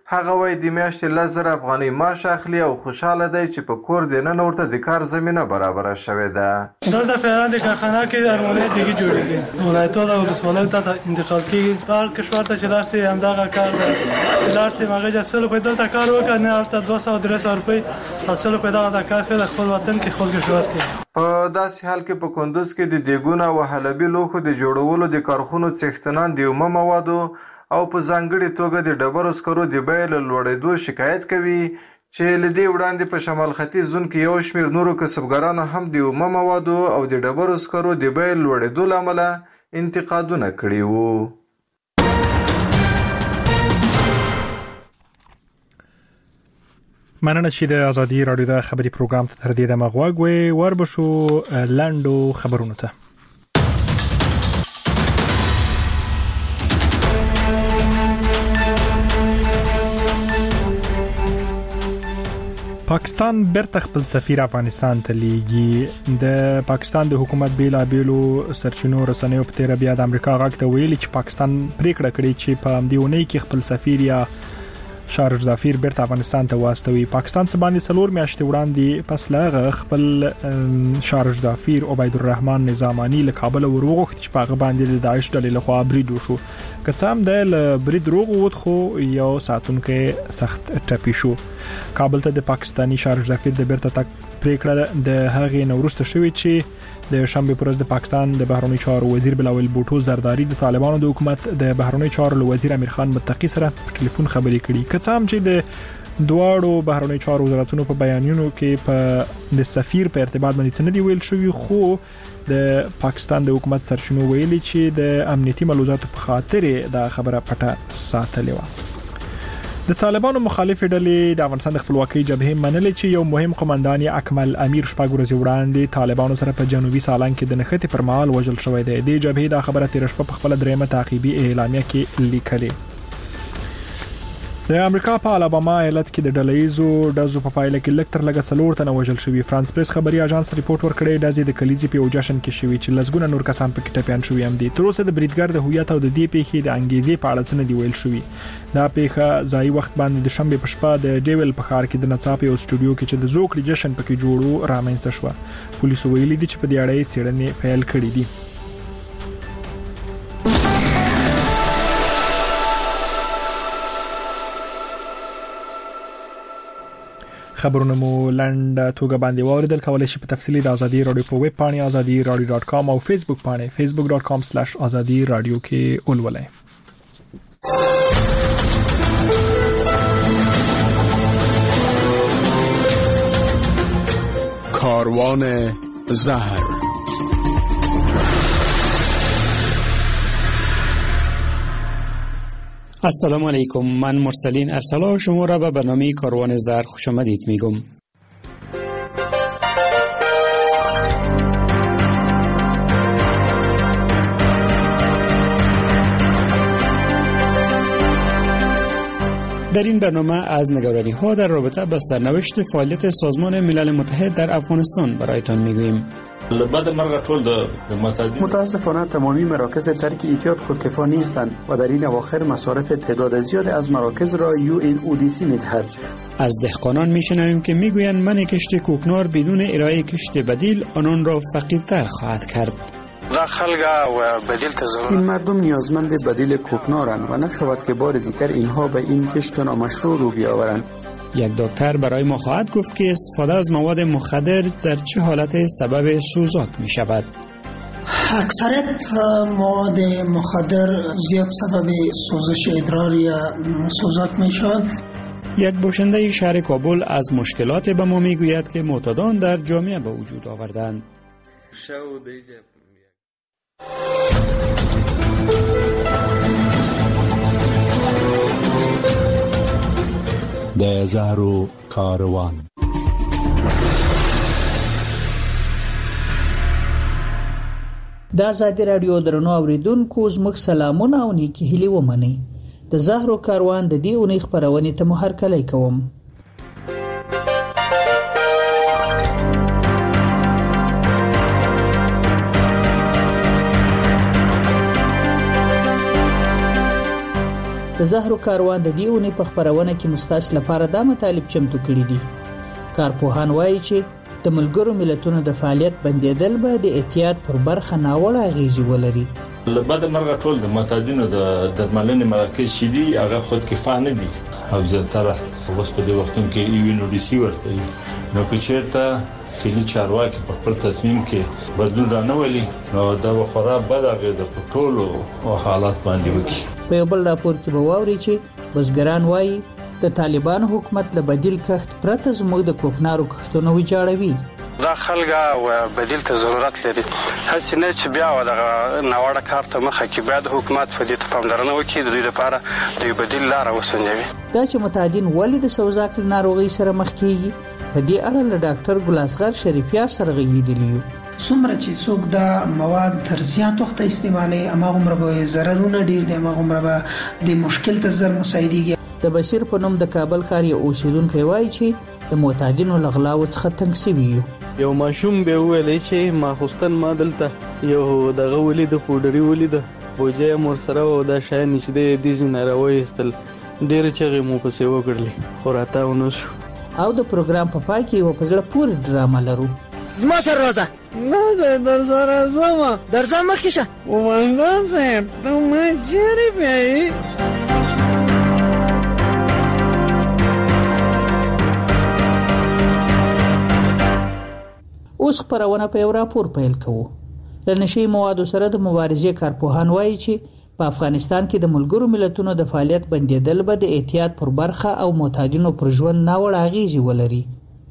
هغه وایي د میاشتې 10,000 افغانۍ معاش اخلي او خوشاله دی چې په کور دننه ورته د کار زمینه برابره شوې ده. دلته فعلا د کارخانه کې ارماني دیګي جوړېږي، ولایتونو او ولسوالیو ته انتقال کېږي. هر کشور ته چې لاړ شي همدغه کار دی، چې لاړ شي هغه جسل په دلته کار وکړي، نه هلته 200-300 روپۍ حاصل په دغه کار کې د خپل وطن کې خپل کشور کې. په داسې حال کې په کندوز کې د دیګونو او حلبي لوښو د جوړولو د کارخونو څښتنان د اومه موادو او په ځانګړي توګه د ډبرو سکرو د بیې له لوړېدو شکایت کوي چې له دې وړاندې په شمال ختیځ زون کې یو شمېر نورو کسبګرانو هم د اومه موادو او د ډبرو سکرو د بیې لوړېدو له امله انتقادونه کړي وو. مننه چې د ازادي رادیو د خبري پروګرام ته تر دې دمه غوږ وې وربشو لاندو خبرونو ته. پاکستان برته خپل سفیر افغانستان ته لیږي. د پاکستان د حکومت بیلابیلو سرچینو رسنیو په تیر بیا د امریکا غاک ته ویلي چې پاکستان پریکړه کړې چې په همدې ونې کې خپل سفیر یا شارج دافیر برته افغانستان ته واستوي. پاکستان څخه باندې 4 میاشتې وړاندې پس له خپل شارج دافیر عبید الرحمن نظامانی له کابل وروغت چې په باندې د داعش ډلې لخوا برید وشو. کڅام د برید روغوت خو یو ساتونکو سخت ټپي شو. کابل ته د پاکستانی شارج دافیر د برته تک پریکړه د هغې نورسته شوې چې د شنبه پر ورځ د پاکستان د بهرنی چارو وزیر بلاول بوټو زرداری د طالبانو د حکومت د بهرنی چارو وزیر امیر خان متقی سره په ټلیفون خبرې کړې. کڅام چې د دواړو بهرنی چارو وزارتونو په بیانونو کې په د سفیر په ارتباط باندې څه نه دی ویل شوی، خو د پاکستان د حکومت سرچینو ویلي چې د امنیتي ملوثاتو په خاطر د خبره پټه ساتلې و. د طالبانو مخالف ډلې د افغانستان د خپلواکۍ جبهې منلې چې یو مهم قومندان اکمل امیر شپږ ورځې وړاندې طالبانو سره په جنوبي سالنګ کې د نښتې پر مهال وژل شوی دی. د جبهې د خبره تیر شپه په خپل درېمه تعقیبي اعلامیه کې لیکلې. د امریکا په الاباما ایالت کې د ډلهیزو دزو په پایله کې لکتر لګ 4 تنه وژل شوی. فرانس پریس خبري اژانس ریپورت ورکړی د د کلیزي په جشن کې شوی چې لزګونه نور کسان په کې ټپيان شوی هم دي. تر اوسه د بریدګر د هویت او د دې پیښې د انګیزې په اړه څه نه دی ویل شوی. دا پیښه ځای وخت باندې د شنبه په شپه د ډیول په ښار کې د نڅاپي او سټوډیو کې چې د زوکړي جشن پکې جوړو رامنځته شو. پولیسو ویلي دي چې په دې اړه څېړنې پیل کړې دي. خبرونه مو لنډ توګه باندې واوریدل. کولای شئ په تفصیلی د ازادي رادیو په ویب پاڼه azadiradio.com او فیسبوک پاڼه facebook.com/azadi radio کې ولولئ. کاروان زهر. السلام علیکم، من مرسلین ارسلا شما را به برنامه کاروان زهر خوش آمدید میگم. در این برنامه از نگرانی ها در رابطه با سرنوشت فعالیت سازمان ملل متحد در افغانستان برایتان میگوییم. متاسفانه تمامی مراکز ترک احتیاط خودکفا نیستند و در این اواخر مصارف تعداد زیاد از مراکز را UNODC می‌دهد. از دهقانان میشنویم که میگویند من کشت کوکنار بدون ارائه کشت بدیل آنان را فقیرتر خواهد کرد. این مردم نیازمند بدیل کوکنارند و نشود که بار دیگر اینها به این کشت نامشروع رو بیاورند. یک دکتر برای ما خواهد گفت که استفاده از مواد مخدر در چه حالت سبب سوزاک می شود. اکثریت مواد مخدر زیاد سبب سوزش ادرار یا سوزاک می شود. یک باشنده شهر کابل از مشکلات به ما می گوید که معتادان در جامعه به وجود آوردند. د زهرو کاروان. د ازادي رادیو درنو اوریدونکو زموږ سلامونه او نیکی هیلې ومنئ. د زهرو کاروان د دې اونۍ خبرونه ته مو هرکلی کوم. د زهرو کاروان د دې اونۍ په خبرونه کې مستاس لپاره دا مطالب چمتو کړي دي. کارپوهان وایي چې د ملګرو ملتونو د فعالیت بندیدل به د احتیاط پر برخه ناوړه اغیزې ولري. لبد مرغه ټول د معتادینو د درملنې مراکز شدي هغه خود کفا نه دي او زیاتره اوس په دې وختونو کې UNODC ورته نو که چېرته فعلي چارواکي په خپل تصمیم کې بدلون رانولي نو دا به خورا بد اغیزه په ټولو حالات باندې وکړي. په یو بل راپور کې به واوري چې بزګران وایي د طالبان حکومت له بدیل کښت پرته زموږ د کوکنارو کښتونه ویجاړوي. دا خلګه او بدیل ته ضرورت لري. هڅه نه چې بیا دغه ناوړه کار ته مخه کې بیا د حکومت په دې پاملرنه وکړي د دوی لپاره د بدیل لار وسنجوي. دا چې متعدین ولې د سوزاک ناروغي سره مخ کیږي په دې اړه له ډاکټر ګلاسغر شریفیار سره غږیدلی یو. څومره چې څوک دا مواد تر زیات وخت استعمالي امغه به ضررونه ډیر دي امغه به د مشکل ته زر مساعديږي. د بشیر په نوم د کابل ښار یو اوسیدونکی وایي چې د معتادینو لغلاو څخه تنګ شوی یو ماشوم به ویل چې ما خوستن ما دلته یو دغه ولید پودری ولید بوجه مور سره او دا شای نشته د زناروي استل ډیر چغې مو په سیو کړلې خو راته ونو شو. او د پروګرام په پای کې یو په زړه پورې ډرامه لرو. زما سره راځه نه در سره زما درځه مخکې شه ومنګان صاحب ته ما چیرې بیایي. اوس خبرونه په یو راپور پیل کوو. د نشي موادو سره د مبارزې کارپوهان وایي چې په افغانستان کې د ملګرو ملتونو د فعالیت بندیدل به د احتیاط پر برخه او معتادینو پر ژوند ناوړه اغیزې ولري.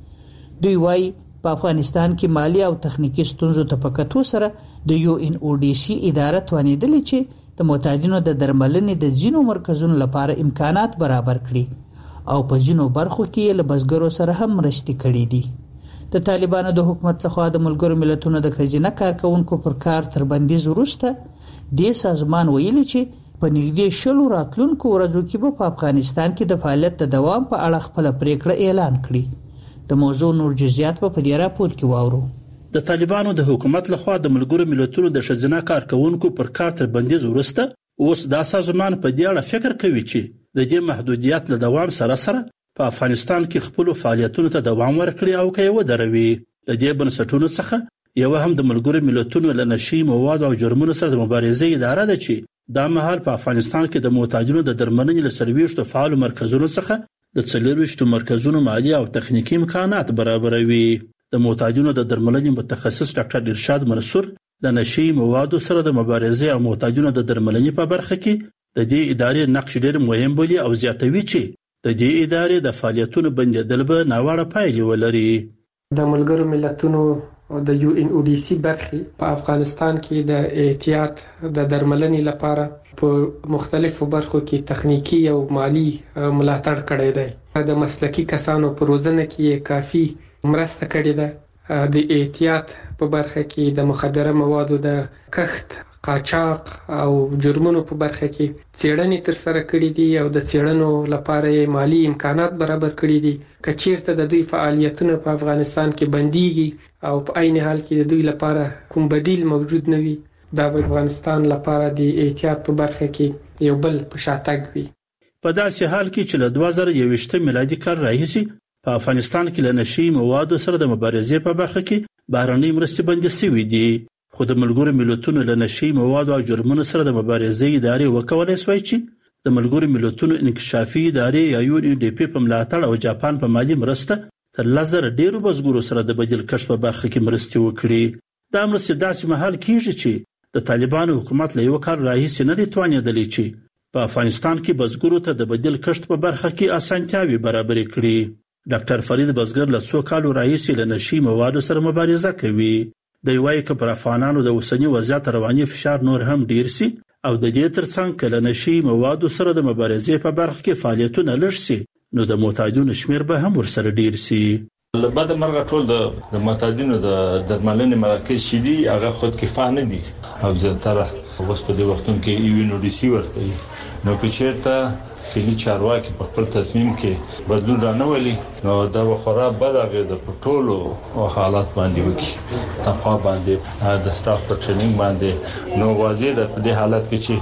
دوی وایي په افغانستان کې مالی او تخنیکی ستونزو ته په کتو سره د UNODC اداره توانیدلې چې د معتادینو د درملنې د ځینو مرکزونو لپاره امکانات برابر کړي او په ځینو برخو کې له بزګرو سره هم مرستې کړې دي. د طالبانو د حکومت لخوا د ملګرو ملتونو د خزینه کارکونکو پر کار تر بندیز وروسته د سازمان ویلي چې په نږدې 10 راتلونکو ورځو کې په افغانستان کې د فعالیت د دوام په اړه خپل پریکړه اعلان کړي. د موضوع نور جزئیات په دې راپور کې واورو. د طالبانو د حکومت لخوا د ملګرو ملتونو د خزینه کارکونکو پر کار تر بندیز وروسته اوس دا سازمان په دې اړه فکر کوي چې د دې محدودیت له دوام سره په افغانستان کې خپل فعالیتونو ته دوام ورکړي او کوي ودروي. د دې بنسټونو څخه یو هم د ملګرو ملتونو له نشي مواد او جرمونو سره د مبارزې اداره ده چې دا مهال په افغانستان کې د معتادینو د درملنې له سرویشتو فعال مرکزونو څخه د 24 مرکزونو مالی او تخنیکی امکانات برابروي. د معتادینو د درملنې متخصص ډاکټر ارشاد منصور د نشي موادو سره د مبارزې او معتادینو د درملنې په برخه کې د دې ادارې نقش ډېر مهم بولي او زیاتوي چې د دې ادارې د فعالیتونو بندیدل به ناوړه پایلې ولري. د ملګرو ملتونو او د UNODC برخې په افغانستان کې د احتیاط د درملنې لپاره په مختلفو برخو کې تخنیکی او مالی ملاتړ کړی دی. د مسلکی کسانو په روزنه کې کافي مرسته کړې ده. د احتیاط په برخه کې د مخدره موادو د کښت قاچاق او جرمونو په برخه کې څېړنې تر سره کړې دي او د څېړنو لپاره مالی امکانات برابر کړي دي. که چیرته د دوی فعالیتونه په افغانستان کې بنديږي او په عین حال کې د دوی لپاره کوم بدیل موجود نه وي دا په افغانستان لپاره د احتیاط په برخه کې یو بل په شاتګ وي. په داسې حال کې چې له 2021 میلادي کال راهیسې په افغانستان کې له نشي موادو سره د مبارزې په برخه کې بهرنۍ مرستې بندې شوې دي. خو د ملګرو ملتونو له نشي موادو او جرمونو سره د مبارزې ادارې وکولای شوی چې د ملګرو ملتونو انکشافي ادارې یا UNDP په ملاتړ او جاپان په مالی مرسته تر 1000 ډیرو بزګرو سره د بدیل کښت په برخه کې مرستې وکړي. دا مرستې داسې مهال کیږي چې د طالبانو حکومت له یو کال راهیسې نه دی توانیدلی چې په افغانستان کې بزګرو ته د بدیل کښت په برخه کې اسانتیاوې برابرې کړي. ډاکټر فرید بزګر له 2 کالو راهیسې له نشي موادو سره مبارزه کوي. د وایي که پر افغانانو د اوسنی وضعیت رواني فشار نور هم ډیر سي او د دې ترڅنګ کله نشي موادو سره د مبارزې په برخه کې فعالیتونه لږ سي نو د معتادینو شمیر به هم ورسره ډیر سي. لبد مرغه ټول د معتادینو د درملنې مراکز شدي هغه خود کفا نه دي او زیاتره اوس په دې وختونو کې UNODC ورته نو که چېرته فعلي چارواکي په خپل تصمیم کې بدلون رانولي نو دا به خورا بد اغیزه په ټولو حالات باندې وکړي. تنخوا باندې د سټاف په ټریننګ باندې نو واضح ده په دې حالت کې چې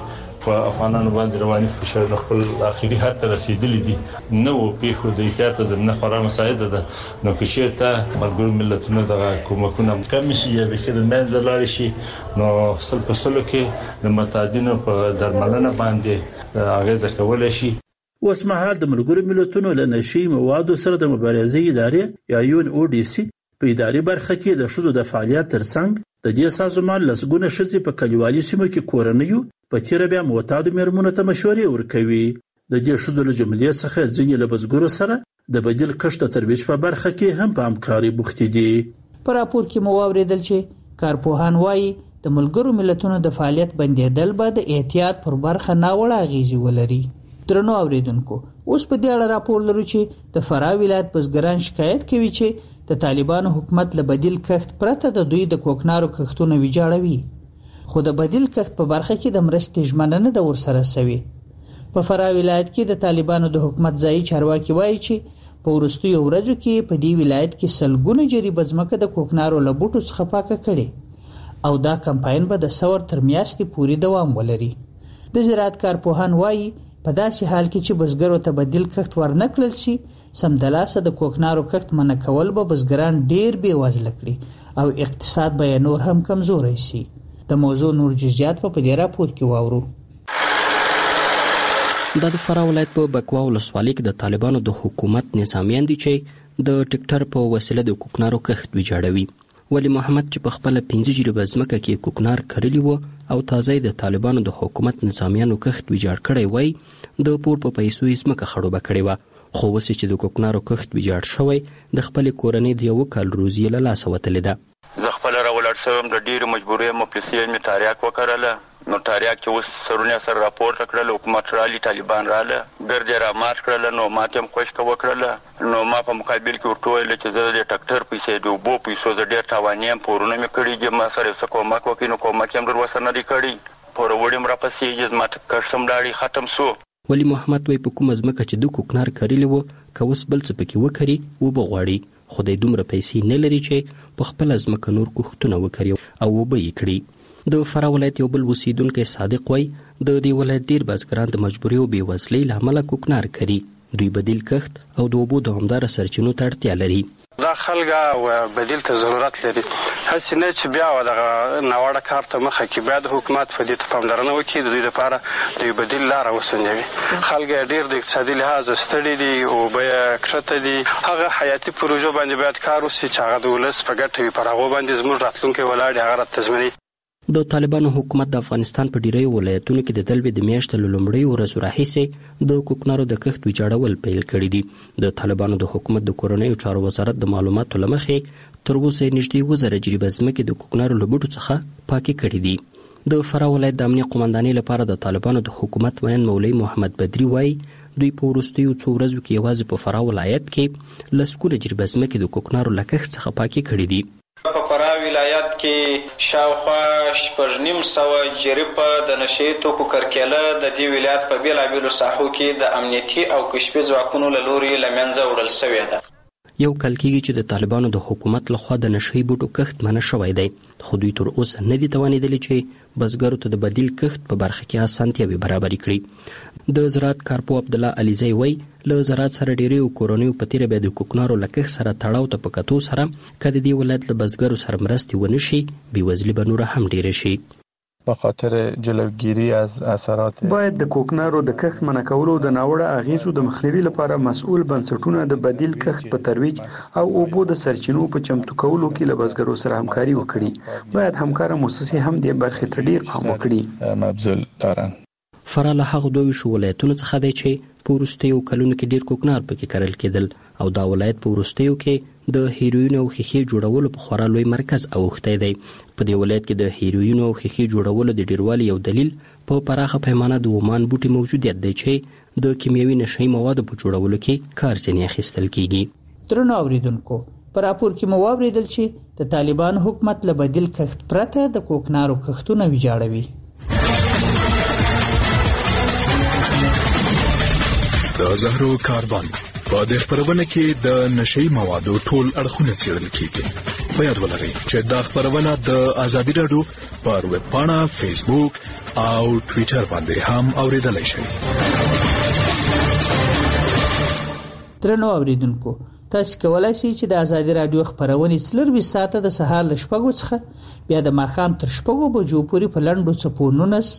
په افغانانو باندې رواني فشار خپل اخیری حد ته رسیدلی دي. نو پیښو د احتیاط زمينه خورا مساعده ده. نو که چیرته ملګرو ملتونو د کومکونه کم شي یا به د منځ لاړ شي نو سل په سلو کې د معتادینو په درملنه باندې اغیزه کولای شي. اوس مهال د ملګرو ملتونو له نشي موادو سره د مبارزې ادارې یا UNODC په اداري برخه کې د شذو د فعالیت ترڅنګ د دې سازمان لسګونه شذې په کلیوالي سیمو کې کورنیو په تیر بیا معتادو میرمنو ته مشورې ورکوي. د دې شذو له جملې څخه ځینې له بزګرو سره د بدیل کښت ترویج په برخه کې هم په همکاري بوخت دي. په راپور کې مو واوریدل چې کارپوهان وایي د ملګرو ملتونو د فعالیت بندیدل به د احتیاط پر برخه ناوړه اغیزې ولري. درنو اوریدونکو، اوس په دې اړه راپور لرو چې د فراه ولایت بزګران شکایت کوي چې د طالبانو حکومت له بدیل کښت پرته د دوی د کوکنارو کښتونه ویجاړوي، خو د بدیل کښت په برخه کې د مرستې ژمنه د ورسره سوي. په فراه ولایت کې د طالبانو د حکومت ځایي چارواکي وایي چې په وروستیو ورځو کې په دې ولایت کې سلګونه جریبه ځمکه د کوکنارو له بوټو څخه پاکه کړي او دا کمپاین به د سور تر میاشتې پورې دوام ولري. د زراعت کارپوهان وایي په داسې حال کې چې بزګرو ته بدیل کښت ورنکړل شي، سمدلاسه د کوکنارو کښت منع کول به بزګران ډیر بې وزله کړي او اقتصاد به نور هم کمزوری شي. د موضوع نور جزئیات په دې راپور کې واورو. د فراه ولایت په بکوا ولسوالۍ کې د طالبانو د حکومت نظامیان دي چې د ټریکټر په وسیله د کوکنارو کښت ویجاړوي. ولی محمد چې په خپل 15 جریبه ځمکه کې کوکنار کرلی و او تازه د طالبانو د حکومت نظامیانو کښت ویجاړ کړی وای، د پور په پیسو یې ځمکه خړوبه کړې و، خو اوس چې د کوکنارو کښت ویجاړ شوی د خپل کورنۍ د یو کال روزي له لاسه وتلې ده. زه خپل راولړ شوم، د ډیرو مجبورۍ مفلسین می تاریاک وکړله. نو تاریاک چې اوس سرونه سره راپورټ کړل، حکومت رالی طالبان رااله ګرځي را مات کړل. نو ماته هم خوښ وکړل. نو ما په مقابل کې ورټول چې زه د ټکټر پیسې د وبو پیسو ز ډیر تاوانیم پورونه مې کړی چې ما سره څه کومک وکړي. نو کومک هم در وسره نه دی کړی، پور وړم را پسې چې ما کښم لاړی ختم سو. ولی محمد وای په کوم ځمکه چې د کوکنار کړلی وو کوس بل څه پکې وکړي و بغواړي، خو د دومره پیسې نه لري چې په خپل ځمکه نور کوختونه وکړي او وبې کړي. د فراه ولایت یو بل اوسیدونکی صادق وای د دې ولایت ډیر بزګران د مجبورۍ او بېوزلۍ له امله کوکنار کوي. دوی بدیل کښت او د اوبو دوامداره سرچینو ته اړتیا لري. دا خلګه او بدیل ته ضرورت لري. هڅه نه چې بیا دغه ناوړه کار ته مخه کې بیا د حکومت په دې ته پاملرنه وکړي، د دوی لپاره د بدیل لاره وسنجوي. خلګ ډیر د اقتصادي لحاظ ستړي دي او بیا کښته دي. هغه حیاتي پروژو باندې باید کار وشي چې هغه د ولس په ګټه وي. پر هغه باندې زموږ راتلونکي ولاړ هغه تضمینوي. د طالبانو حکومت د افغانستان په ډیری ولایتونو کې د دلبې د میاشتې له لومړۍ ورځو راهیسې د کوکنارو د کښت ویجاړول پیل کړي دي. د طالبانو د حکومت د کورنیو چارو وزارت د معلوماتو له مخې تر اوسه نږدې 2000 جریبه ځمکې د کوکنارو له بوټو څخه پاکې کړي دي. د فراه ولایت د امنیه قومندانۍ لپاره د طالبانو د حکومت ویان مولوي محمد بدري وایي دوی په وروستیو څو ورځو کې یوازې په فراه ولایت کې لسګونه جریبه ځمکې د کوکنارو له کښت څخه پاکې کړي دي. په فراه ولایت کې شاوخوا 950 جریبه د نشي توکو کرکیله د دې ولایت په بیلابیلو ساحو کې د امنیتي او کشفي ځواکونو له لوري له منځه وړل شوې ده. یو کال کېږي چې د طالبانو د حکومت لخوا د نشي بوټو کښت منع شوی دی، خو دوی تر اوسه نه دي توانېدلي چې بزګرو ته د بدیل کښت په برخه کې اسانتیاوې برابرې کړي. د زراعت کارپو عبدالله علیزی وایي له زراعت سره ډیریو کورنیو په تیره بیا د کوکنارو له کښت سره تړاو ته په کتو سره که د دې ولایت له بزګرو سره مرستې ونه شي بېوزلي به نوره هم ډیره شي. به خاطر جلوگیری از اثرات باید د کوکنارو د کښت منع کولو د ناوړه اغیزو د مخنیوي لپاره مسؤل بنسټونه د بدیل کښت په ترویج او اوبو د سرچینو په چمتو کولو کې له بزګرو سره همکاري وکړي. باید همکاره مؤسسې هم دې برخې ته ډیر پام وکړي. مبذول دارن. فراه له هغو 2 ولایتونو څخه دی چې په وروستیو کلونو کې ډیر کوکنار پکې کرل کېدل او دا ولایت په وروستیو کې د هیروین او ښیښې جوړولو په خورا لوی مرکز اوښتی دی. په دې ولایت کې د هیروین او ښیښې جوړولو د ډیروالي یو دلیل په پراخه پیمانه د ومان بوټي موجودیت دی چې د کیمیاوي نشهیي موادو په جوړولو کې کار ځینې اخیستل کیږي. درنو اوریدونکو، په راپور کې مو واوریدل چې د طالبان حکومت له بدیل کښت پرته د کوکنارو کښتونه ویجاړوي. د زهرو کاربن په دې خبرونه کې د نشهیي موادو ټول اړخونه څېړل کیږي. په یاد ولرئ چې دا خبرونه د ازادي راډیو پر ویب پاڼه، فیسبوک او ټوئیټر باندې هم اوریدلای شئ. درنو اوریدونکو، تاسو کولای شئ چې د ازادي رادیو خبرونه 24 ساعته د سهار ل 6 څخه بیا د ماښام تر 6 بجو پورې په لنډو څپو 19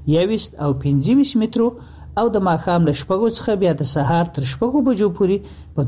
21 او 25 مترو او د ماښام ل 6 څخه بیا د سهار تر 6 بجو پورې په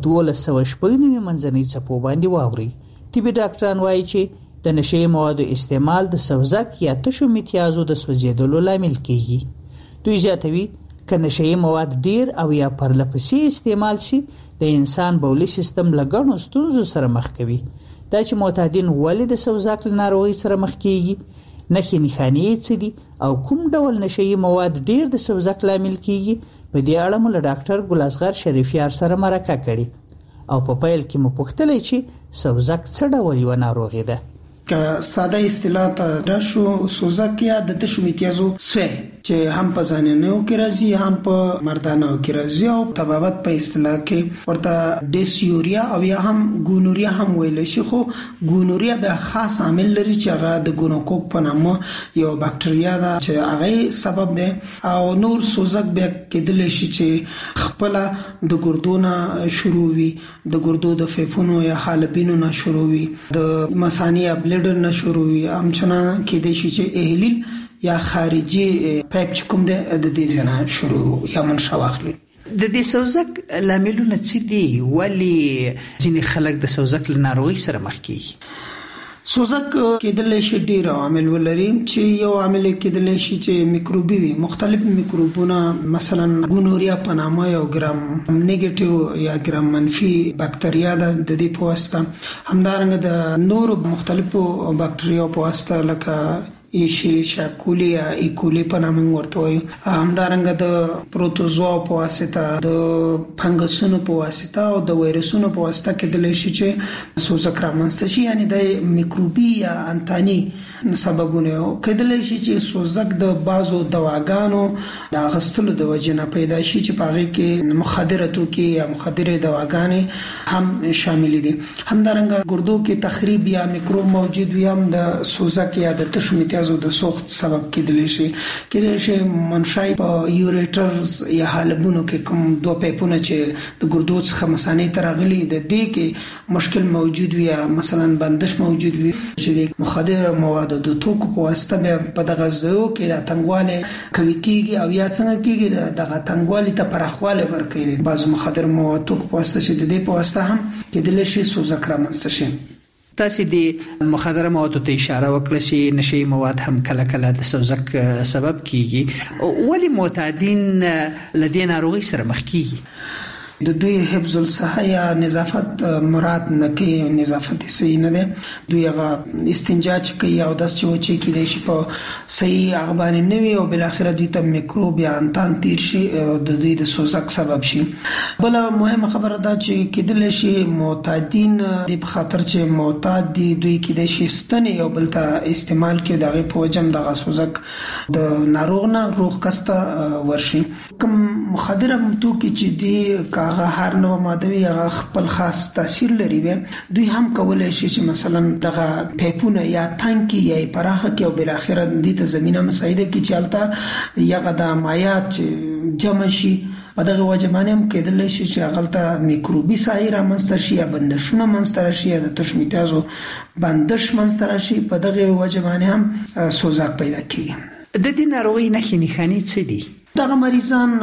1290 منځنۍ څپو باندې واوري. طبي ډاکټران وایي چې د نشي موادو استعمال د سوزک یا تشو میتیازو د سوځیدلو لامل کیږي. دوی زیاتوي که نشي مواد ډیر او یا پرلپسې استعمال شي د انسان بولي سیستم لګڼو ستونزو سره مخ کوي. دا چې معتادین ولې د سوزک ناروغي سره مخ کیږي، نښې نښانې څه دي او کوم ډول نشي مواد ډیر د سوزک لامل کیږي، په دې اړه مو له ډاکټر ګل اصغر شریفیار سره مرکه کړې او په پیل کې مو پوښتلې چې سوزک څه ډول یو ناروغي ده. که ساده اصطلاح ته راشو، سوزک یا د تشو میتیازو سوی چې هم په زنانو کې راځي هم په مردانو کې راځي او تبابت په اصطلاح کې ورته ډیسیوریا او یا هم ګونوریا هم ویل شي. خو ګونوریا به خاص عامل لري چې هغه د ګونوکوک په نامه یو باکټریا ده چې هغه سبب ده، او نور سوزک به کېدل شي چې خپل د ګردونو شروع وي، د ګردو د فیفونو یا حالبینو نه شروع وي، د مثانې بلیډر نه شروع وي، همچنان کېدای شي چې اهلیل یا خارجي پایپ چې کوم ده د دې ځنه شروع یا منشأ واخلي. د دې سوزک لاملونه څه دي؟ ولی ځینې خلک د سوزک ناروغي سره مخ کیږي؟ سوزک کېدل شي ډیر عامل ولري، چې یو عامل کېدل شي چې میکروبي وي، مختلف میکروبونه، مثلا ګونوریا په نامه یو ګرام نیگیټیو یا ګرام منفي باکټریا ده، د دې په واسطه همدارنګه د نورو مختلفو باکټریاو په واسطه لکه ایشیریشیا کولی یا ایکولی په نامه ورته وایي، همدارنګه د پروتوزوا په واسطه، د فنګسونو په واسطه او د وایرسونو په واسطه کېدلی شي چې سوزک رامنځته شي. یعنی د میکروبي یا انتاني سببونه کېدلی شي چې سوزک د بعضو دواګانو د اخیستلو د وجې نه پیدا شي چې په هغې کې مخدره توکي یا مخدرې دواګانې هم شامل دي. همدارنګه ګردو کې تخریب یا میکروب موجود وي، هم د سوزک یا د تشو میتیازو د سوخت سبب کېدلی شي. منشأ په یوریټرز یا حالبونو کې کوم دوه پیپونه چې د ګردو څخه مثانې ته راغلي، د دې کې مشکل موجود وي یا مثلا بندش موجود وي چې د مخدره موادو د توکو په واسطه په دغه ځایو کې د تنګوالی کوي کېږي او یا څنګه کېږي دغه تنګوالي ته پراخوالی ورکوي. بعضو مخدره مواد توکو په واسطه چې د دې په واسطه هم کېدلی شي سوزک رامنځته شي. تاسو د مخدره موادو ته اشاره وکړه چې نشي مواد هم کله کله د سوزک سبب کیږي. ولی معتادین لدې ناروغي سره مخ کیږي؟ د دوی حفظ الصحه یا نظافت مراد نه کوي، نظافت صحیح نه ده. دوی هغه استنجا چې کوي او داس چې وچی کېدای شي په صحیح هغه باندې نه وي او بل اخر دوی ته میکروب یا انتان تیر شي او د دوی د سوزک سبب شي. بل مهمه خبره ده چې کېدل شي معتادین د خاطر چې معتاد دي دوی کېدای شي ستنې او بل ته استعمال کوي، دغه په وجه دغه سوزک د ناروغ نه روغ کسته ورشي. کوم مخدره توکي چې دی هغه هر نوع ماده وي هغه خپل خاص تاثیر لري، دوی هم کولای شي چې مثلا دغه پیپونه یا ټانکی یا پراخه کې او بل اخر دې ته زمينه مساعده کې چلتا یا غدا مایات جمع شي. په دغه وجه باندې هم کېدلی شي چې هغلته میکروبي سایه رامنځته شي یا بندشونه منځته راشي یا د تشو میتیازو بندش منځته راشي. په دغه وجه باندې هم سوزک پیدا کیږي. د دې ناروغي نښې نښانې څه دي؟ دغه مریضان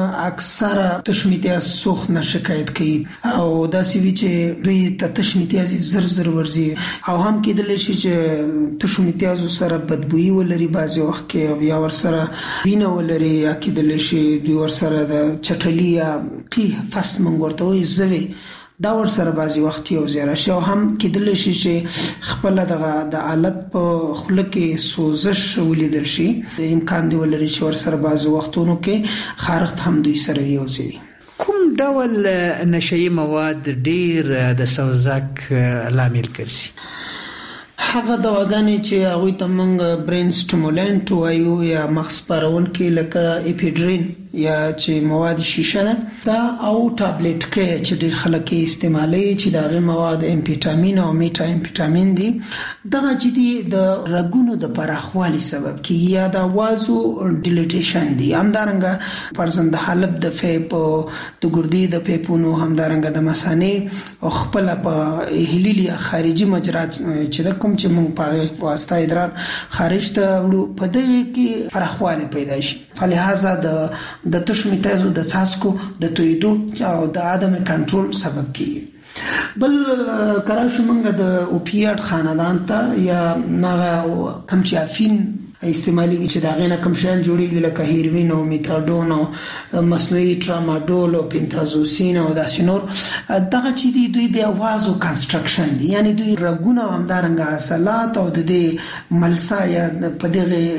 اکثره تشو میتیاز سوخت نه شکایت کوي او داسې وی چې دوی ته تشو میتیاز زر زر ورځي او هم کېدلی شي چې تشو میتیازو سره بدبویي ولري بعضې وخت کې او یا ورسره وینه ولري یا کېدلی شي دوی ورسره د چټلي یا قیح فس موږ ورته وایي زوی دا ورسره بعضې وخت یو ځای راشي او هم کېدلی شي چې خپله دغه د آلت په خوله کې سوزش ولیدل شي. امکان دی ولري چې ورسره بعضې وختونو کې خارښت هم دوی سره یو ځای وي. کوم ډول نشهیي مواد ډیر د سوزک لامل ګرځي؟ هغه دواګانې چې هغوی ته موږ برین سټیمولنټ وایو یا مغز پارونکي لکه اپیډرین یا چې مواد شیشه ده دا او ټابلیټ کې چې ډېر خلک استعمالي چې دا مواد امفیټامین او میټا امفیټامین دي دغه چې دي د رګونو د پراخوالي سبب کیږي یا د وازو ډیلیټیشن دي. همدارنګه پرځند حالب د فیپ د ګردې د پیپونو همدارنګه د مثانې او خپل په هلیلی خارجي مجرات چې د کوم چې موږ په واسطه ادرار خارج ته وړو په دې کې پراخوالی پیدا شي. فلهذا د تشمیتازو د څاڅکو د تویدو او د عدم کنټرول سبب کیږي. بل کراشو منګه د اوپیاټ خاندان ته یا نغه کم چې افین استعمالي چې دا غینه کم شان جوړیږي لکه هیروین او میتاډون او مصنوعي ټراماډول او پینتازوسین او داسې نور دغه چې دی دوی بیا وازو کنسترکشن دي یعنی دوی رګونه همدارنګه عضلات او د دې ملسا یا په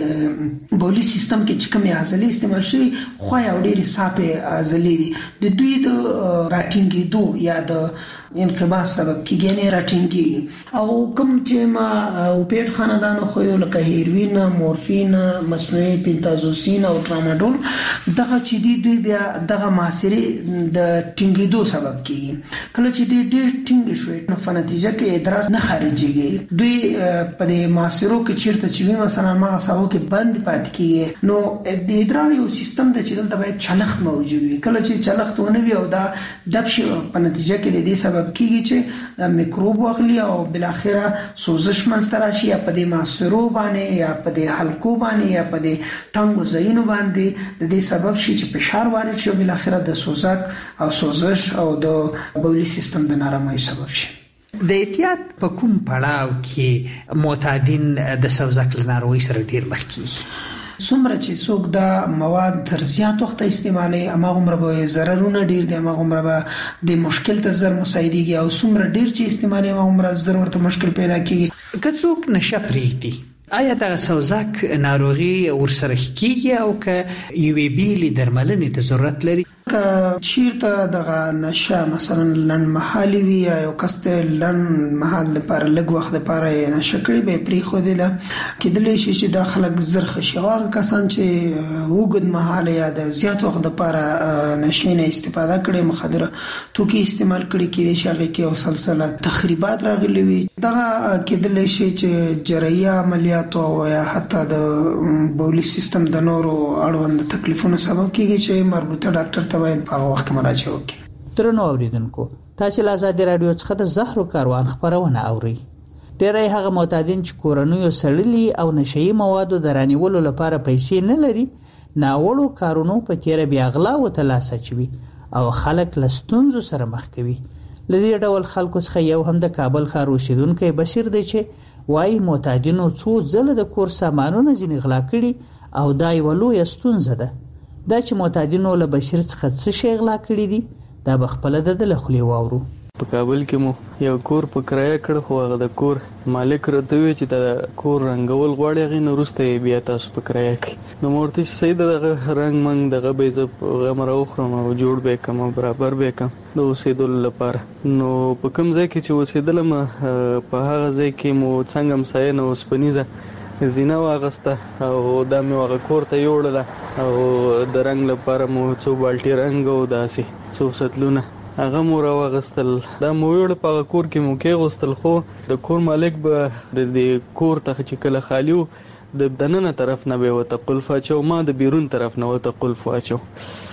دغه بولی سیستم کې چې کومې عضلې استعمال شي خو یو ډېری صاحب عضلې دي د دوی د راټینګېدو یا د انقباض سبب کیږي نه راټینګي او کوم چې ما اوپیټ خاندان خو یو لکه هیروین مورفین مصنوعي پینتازوسین او ټراماډول دغه چې دی دوی بیا دغه معاصري د ټینګېدو سبب کیږي. کله چې دی ډېر ټینګ شوی نو په نتیجه کې ادرار نه خارجيږي. دوی په دې معاصرو کې چیرته چې مثلا ما ساو کې بند پات کیږي نو د ادرار یو سیستم د چې دلته باید چلخت موجود وي. کله چې چلخت ونه وي او دا ډب شي په نتیجه کې د دې سبب کیږي چې میکروب واخلي او بل اخره سوزش منځته راشي یا په دې معاصرو باندې یا په دې حلقو باندې یا په دې ټنګو ځایونو باندې د دې سبب شي چې فشار وارد شي او بل اخره د سوزک او سوزش او د بولی سیستم د نارامۍ سبب شي. د احتیاط په کوم پړاو کې معتادین د سوزک ناروغۍ سره ډیر مخ کیږي؟ څومره چې څوک دا مواد تر زیات وخت استعمالي اماغه به ضررونه ډیر دي اماغه به د مشکل ته زر مساعديږي او څومره ډیر چې استعمالي اماغه زر ورته مشکل پیدا کیږي. که څوک نشه پرېږدي آیا د سوزک ناروغي ورسره کیږي او که یو بیلي درملنې ته ضرورت لري؟ که چیرته دغه نشه مثلا لن محالي وي یا یو کسته لن محل لپاره لږ وخت لپاره نشه کړي به پری خو دی کېدلی شي چې د خلک زر خشوال کسان چې وګد محاله یا د زیات وخت لپاره نشه نه استفاده کړي مخدره توکي استعمال کړي کې شاغه کې او سلسله تخریبات راغلي وي دغه کېدلی شي چې جراحي عملیات او یا حتی د بولی سیستم د نورو اړوند تکلیفونو سبب کیږي چې مربوطه ډاکټر ته باید په وخت کې مراجعه وکړي. درنو اوریدونکو تاسو له آزادي رادیو څخه د زهرو کاروان خبرونه اورئ. ډېری هغه معتادین چې کورنیو سړلي او نشئی موادو درانیولو لپاره پیسې نه لري ناوړو کارونو په تیر بیا غلا او تلاسه چوي او خلک لستونزو سره مخ کوي. لدی ډول خلکو څخه یو هم د کابل ښار اوسیدونکو بشیر دی چې وايي معتادینو څو ځله د کور سامانونه ځینې غلا کړي او دا یو لوی ستونزه ده. دا چې معتادینو له بشیر څخه څه شی غلا کړي دي دا بخپل د لخلې واورو. په کابل کې مو یو کور په کرایه کړ خو هغه د کور مالک راته وی چې د کور رنگول غواړي غي نورسته بیا تاسو په کرایه کې نو مرته سید دغه رنگ منګ دغه به ز غمره خرم او جوړ به کم برابر به کم نو اوسېدل لپاره نو په کوم ځای کې چې اوسېدل ما په هغه ځای کې مو څنګه مسای نو سپنیزه زینه واغسته او دا مې هغه کور ته یوړله او د رنگ لپاره مو څو بالټي رنگ او داسې څو ستلونه هغه مو راوغستل دا مو ویل په کور کې مو کې غوستل خو د کور مالک به د کور ته چې کله خالیو د دننه طرف نه به وته قلف اچو ما د بیرون طرف نه وته قلف اچو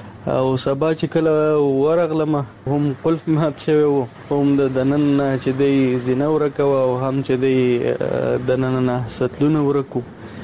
او سبا چې کله ورغلم هم قلف مات شوی وو هم د دننه چې دی زینه ورکو او هم چې دی دننه ستلونه ورکو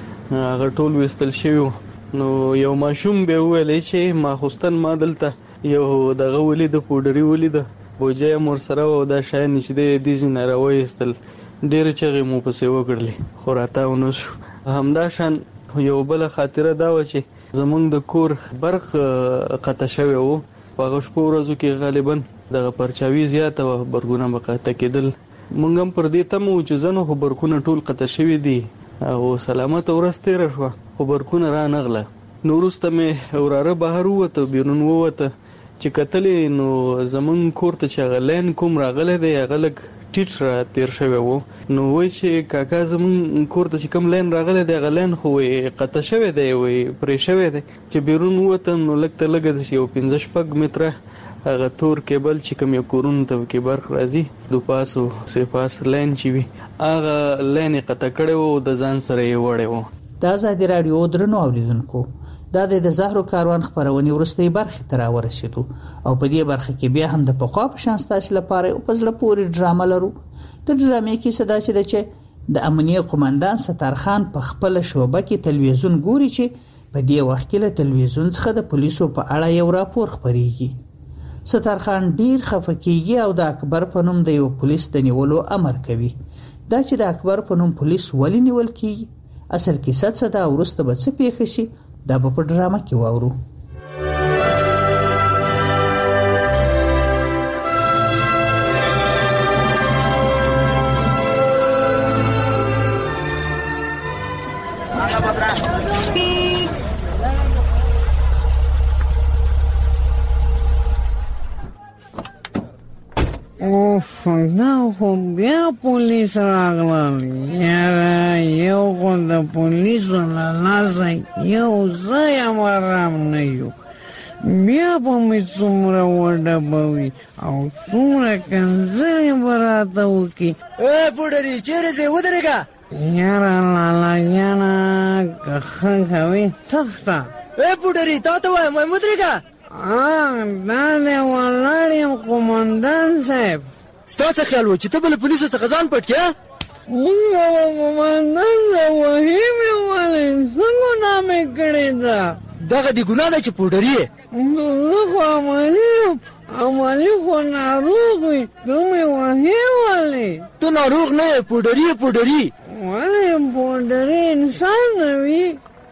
هغه ټول وستل شوی نو یو ماشوم به ویلې چې ما خوستن ما دلته یو دغه ولید پودری ولید بوجه مور سره او دا شای نشته د دې نه راوېستل ډېر چغې مو پسې وکړلې خو راته ونو شو همدا شان یو بل خاطره دا و چې زمونږ د کور برق قطع شوی وو په هغه شپو ورځو کې غالبا دغه پرچاوي زیاته و برګونه بقاته کېدل مونږ هم پر دې تمو چې زنو خو برکونه ټول قطع شوی دي او سلامت ورځ تیر شو خو برکونه را نغله نورسته مې وراره بهر وته بیرون وته چې کتلې نو زمون کور ته چې غلین کوم راغله دی غلک ټیټ را تیر شوی وو. نو وای چې کاکا زمون کور ته چې کوم لین راغلی دی غلین خو قطع شوی دی وای پرې شوی دی چې بیرون وته نو لکه لګه یو 15 متره هغه تور کیبل چې کوم یو کورونو ته کې برخ راځي دو پاسو سه پاس لین چې وي هغه لین قطع کړي وو د ځان سره یې وړي وو. د آزادي رادیو درنو اوریدونکو دا د زهرو کاروان خبرونې ورستۍ برخې ته راورسېدو او په دې برخه کې بیا هم د پخوا په شان ستاسو لپاره یو په زړه پورې ډرامه لرو. د ډرامې کیسه دا چې د امنیه قومندان ستار خان په خپل شوبه کې تلویزیون ګوري چې په دې وخت کې له تلویزیون څخه د پولیسو په اړه یو راپور خبريږي. ستار خان ډیر خفه کیږي او د اکبر په نوم د یو پولیس د نیولو امر کوي. دا چې د اکبر په نوم پولیس ولې نیول کیږي اصل کیسه څه ده او وروسته به څه پیښ شي دا په ډرامه کې واورو. دا خو بیا پولیس راغلل یاره یو خو د پولیسو له لاسه یو ځای هم آرام نه یو بیا به مې څومره وډبوي او څومره کنځلې به راته وکړي. پوډري چیرې ځې ودرېږه. یاره لالا جانه که ښه کوې تخته. پوډري تا ته وایم وایم ودرېږه. دا دی ولاړ یم قومندان صاحب. ستا څه خیال و چې ته به له پولیسو څخه ځان پټ کړې؟ مونږ به قومندان ته وهي مې ولې څه ګناه مې کړې ده؟ دغه دې ګناه ده چې پوډري یې. نو زه خو عملي یم عملي خو ناروغ وي ته مې وهي ولې؟ ته ناروغ نه یې پوډري یې پوډري. ولې پوډري انسان نه وي؟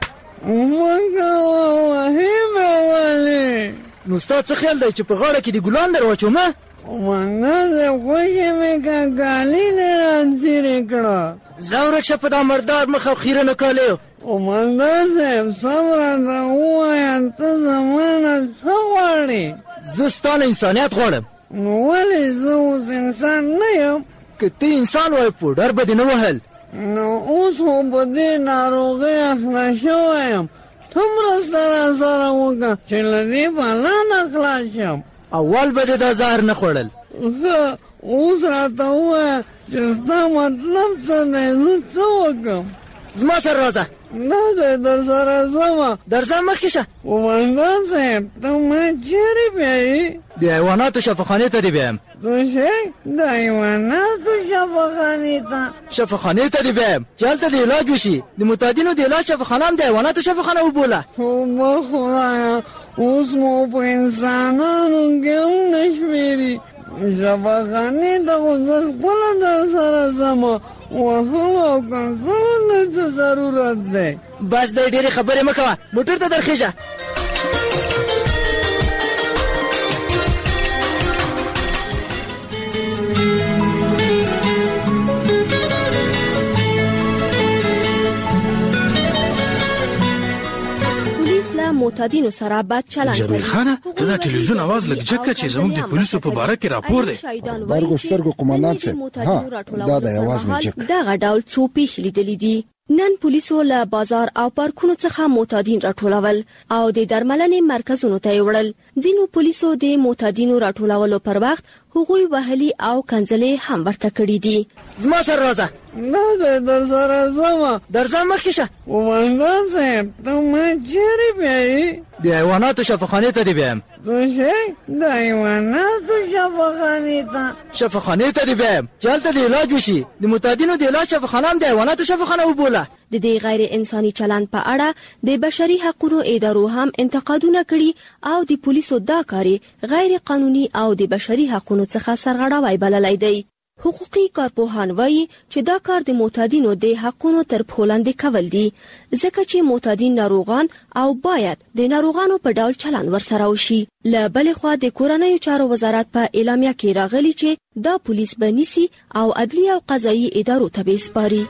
مونږه وهي مې ولې؟ نو ستا څه خیال دی چې په غاړه کې دې ګلان در واچومه؟ قومندان صاحب خوښې مې که کالي دې رانځيرې کړه. ځه ورک شه په دا مردار مخ او خیرنه کالیو. قومندان صاحب سم راته ووایه ته زما نه څه غواړې؟ زه ستا نه انسانیت غواړم. نو ولې زه اوس انسان نه یم؟ که ته انسان وای پوډر به دې نه وهل. نو اوس خو په دې ناروغۍ اخته شوی یم ته مرسته راسره وکړه چې له دې بلا نه خلاص شم. اول به دې دا زهر نه خوړل. ښه اوس راته ووایه چې ستا مطلب څه دی زه څه وکړم؟ زما سره راځه. نه دی در سره ځمه. درځه مخکې شه. قومندان صاحب ته ما چیرې بیایي؟ د حیواناتو شفاخانې ته دې بیایم. څه شی؟ د حیواناتو شفاخانې ته؟ شفاخانې ته دې بیایم چې هلته د علاج وشي. د معتادینو د علاج شفاخانه هم د حیواناتو شفاخانه وبوله. توبه خدایه اوس مو په انسانانو کې هم نه شمېري. شفاخانې ته خو زه خپله در سره ځمه وهلو او کنځلو نه څه ضرورت دی. بس دی ډېرې خبرې مه کوه موټر ته درخېږه. معتادینو سره بد چلند کوي. جمیل خانه ته دا ټلویزیون आवाज لګ جګه چې زموږ د پولیسو په باره کې راپور دی. برګو سترګو قومندان صاحب ها دا د आवाज مې جګ. دغه ډول څو پیښې لیدلې دي. نن پولیسو له بازار او پارکونو څخه معتادین راټولول او د درملنې مرکزونو ته وړل. ځینو پولیسو د معتادینو راټولولو پر وخت هغوی وهلي او کنځلې هم ورته کړې دي. زما سره راځه. نه دی در سره ځمه. درځه مخکې شه. قومندان صاحب ته ما چیرې بیایي؟ د حیواناتو شفاخانې ته دې بیایم. څه شی؟ د حیواناتو شفاخانې ته؟ شفاخانې ته دې بیایم چې هلته د علاج وشي. د معتادینو د علاج شفاخانه هم د حیواناتو شفاخانه وبوله. د دې غیر انساني چلند په اړه د بشري حقوقو ادارو هم انتقادونه کړي او د پولیسو دا کار غیر قانوني او د بشري حقوقو څخه سرغړاوی بللی دی. حقوقي کارپوهان وایي چې دا کار د معتادینو د حقوقو تر پښو لاندې کول دي ځکه چې معتادین ناروغان او باید د ناروغانو په ډول چلند ورسره وشي. له بلې خوا د کورنیو چارو وزارت په اعلامیه کې راغلی چې دا پولیس به نیسي او عدلي او قضایي ادارو ته به سپاري.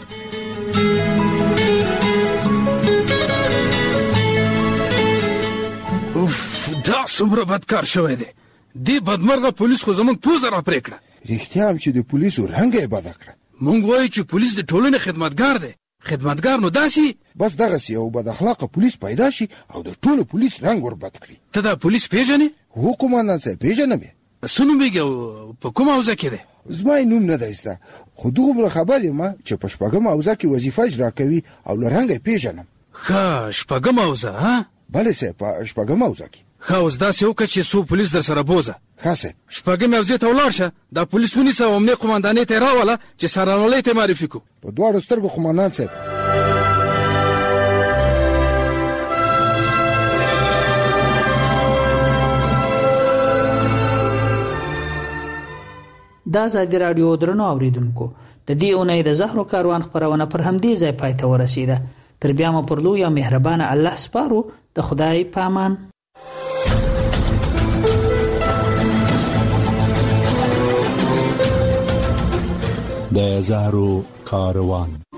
دا څومره بدکار شوی دی. دې بدمرغه پولیس خو زمونږ پوزه را پرې کړه. رښتیا هم چې د پولیسو رنګ یې بده کړه. مونږ وایو چې پولیس د ټولنې خدمتګار دی. خدمتګار نو داسې بس دغسې یو بد اخلاقه پولیس پیدا شي او د ټولو پولیس رنګ ور بد کړي. ته دا پولیس پیژنې؟ هو قومندان صاحب پیژنم یې. څه نومېږي او په کومه حوزه کې دی؟ زما یې نوم نه دی زده، خو دومره خبر یم چې په 8مه حوزه کې وظیفه اجرا کوي او له رنګه یې پیژنم. ښه 8مه حوزه ها؟ بله صاحب په 8مه حوزه کې. ښه اوس داسې وکړه چې څو پولیس در سره بوزه. ښه صاحب 8مه حوزې ته ولاړ شه، دا پولیس ونیسه او امنیه قومندانۍ ته یې راوله چې سرانولۍ ته یې معرفي کړو. په دواړو سترګو قومندان صاحب. دا ازادي راډیو درنو اوریدونکو د دې اونۍ د زهرو کاروان خبرونه پر همدې ځای پای ته ورسیده. تر بیا مو پر لوی او مهربانه الله سپارو. د خدای په امان. د زهرو کاروان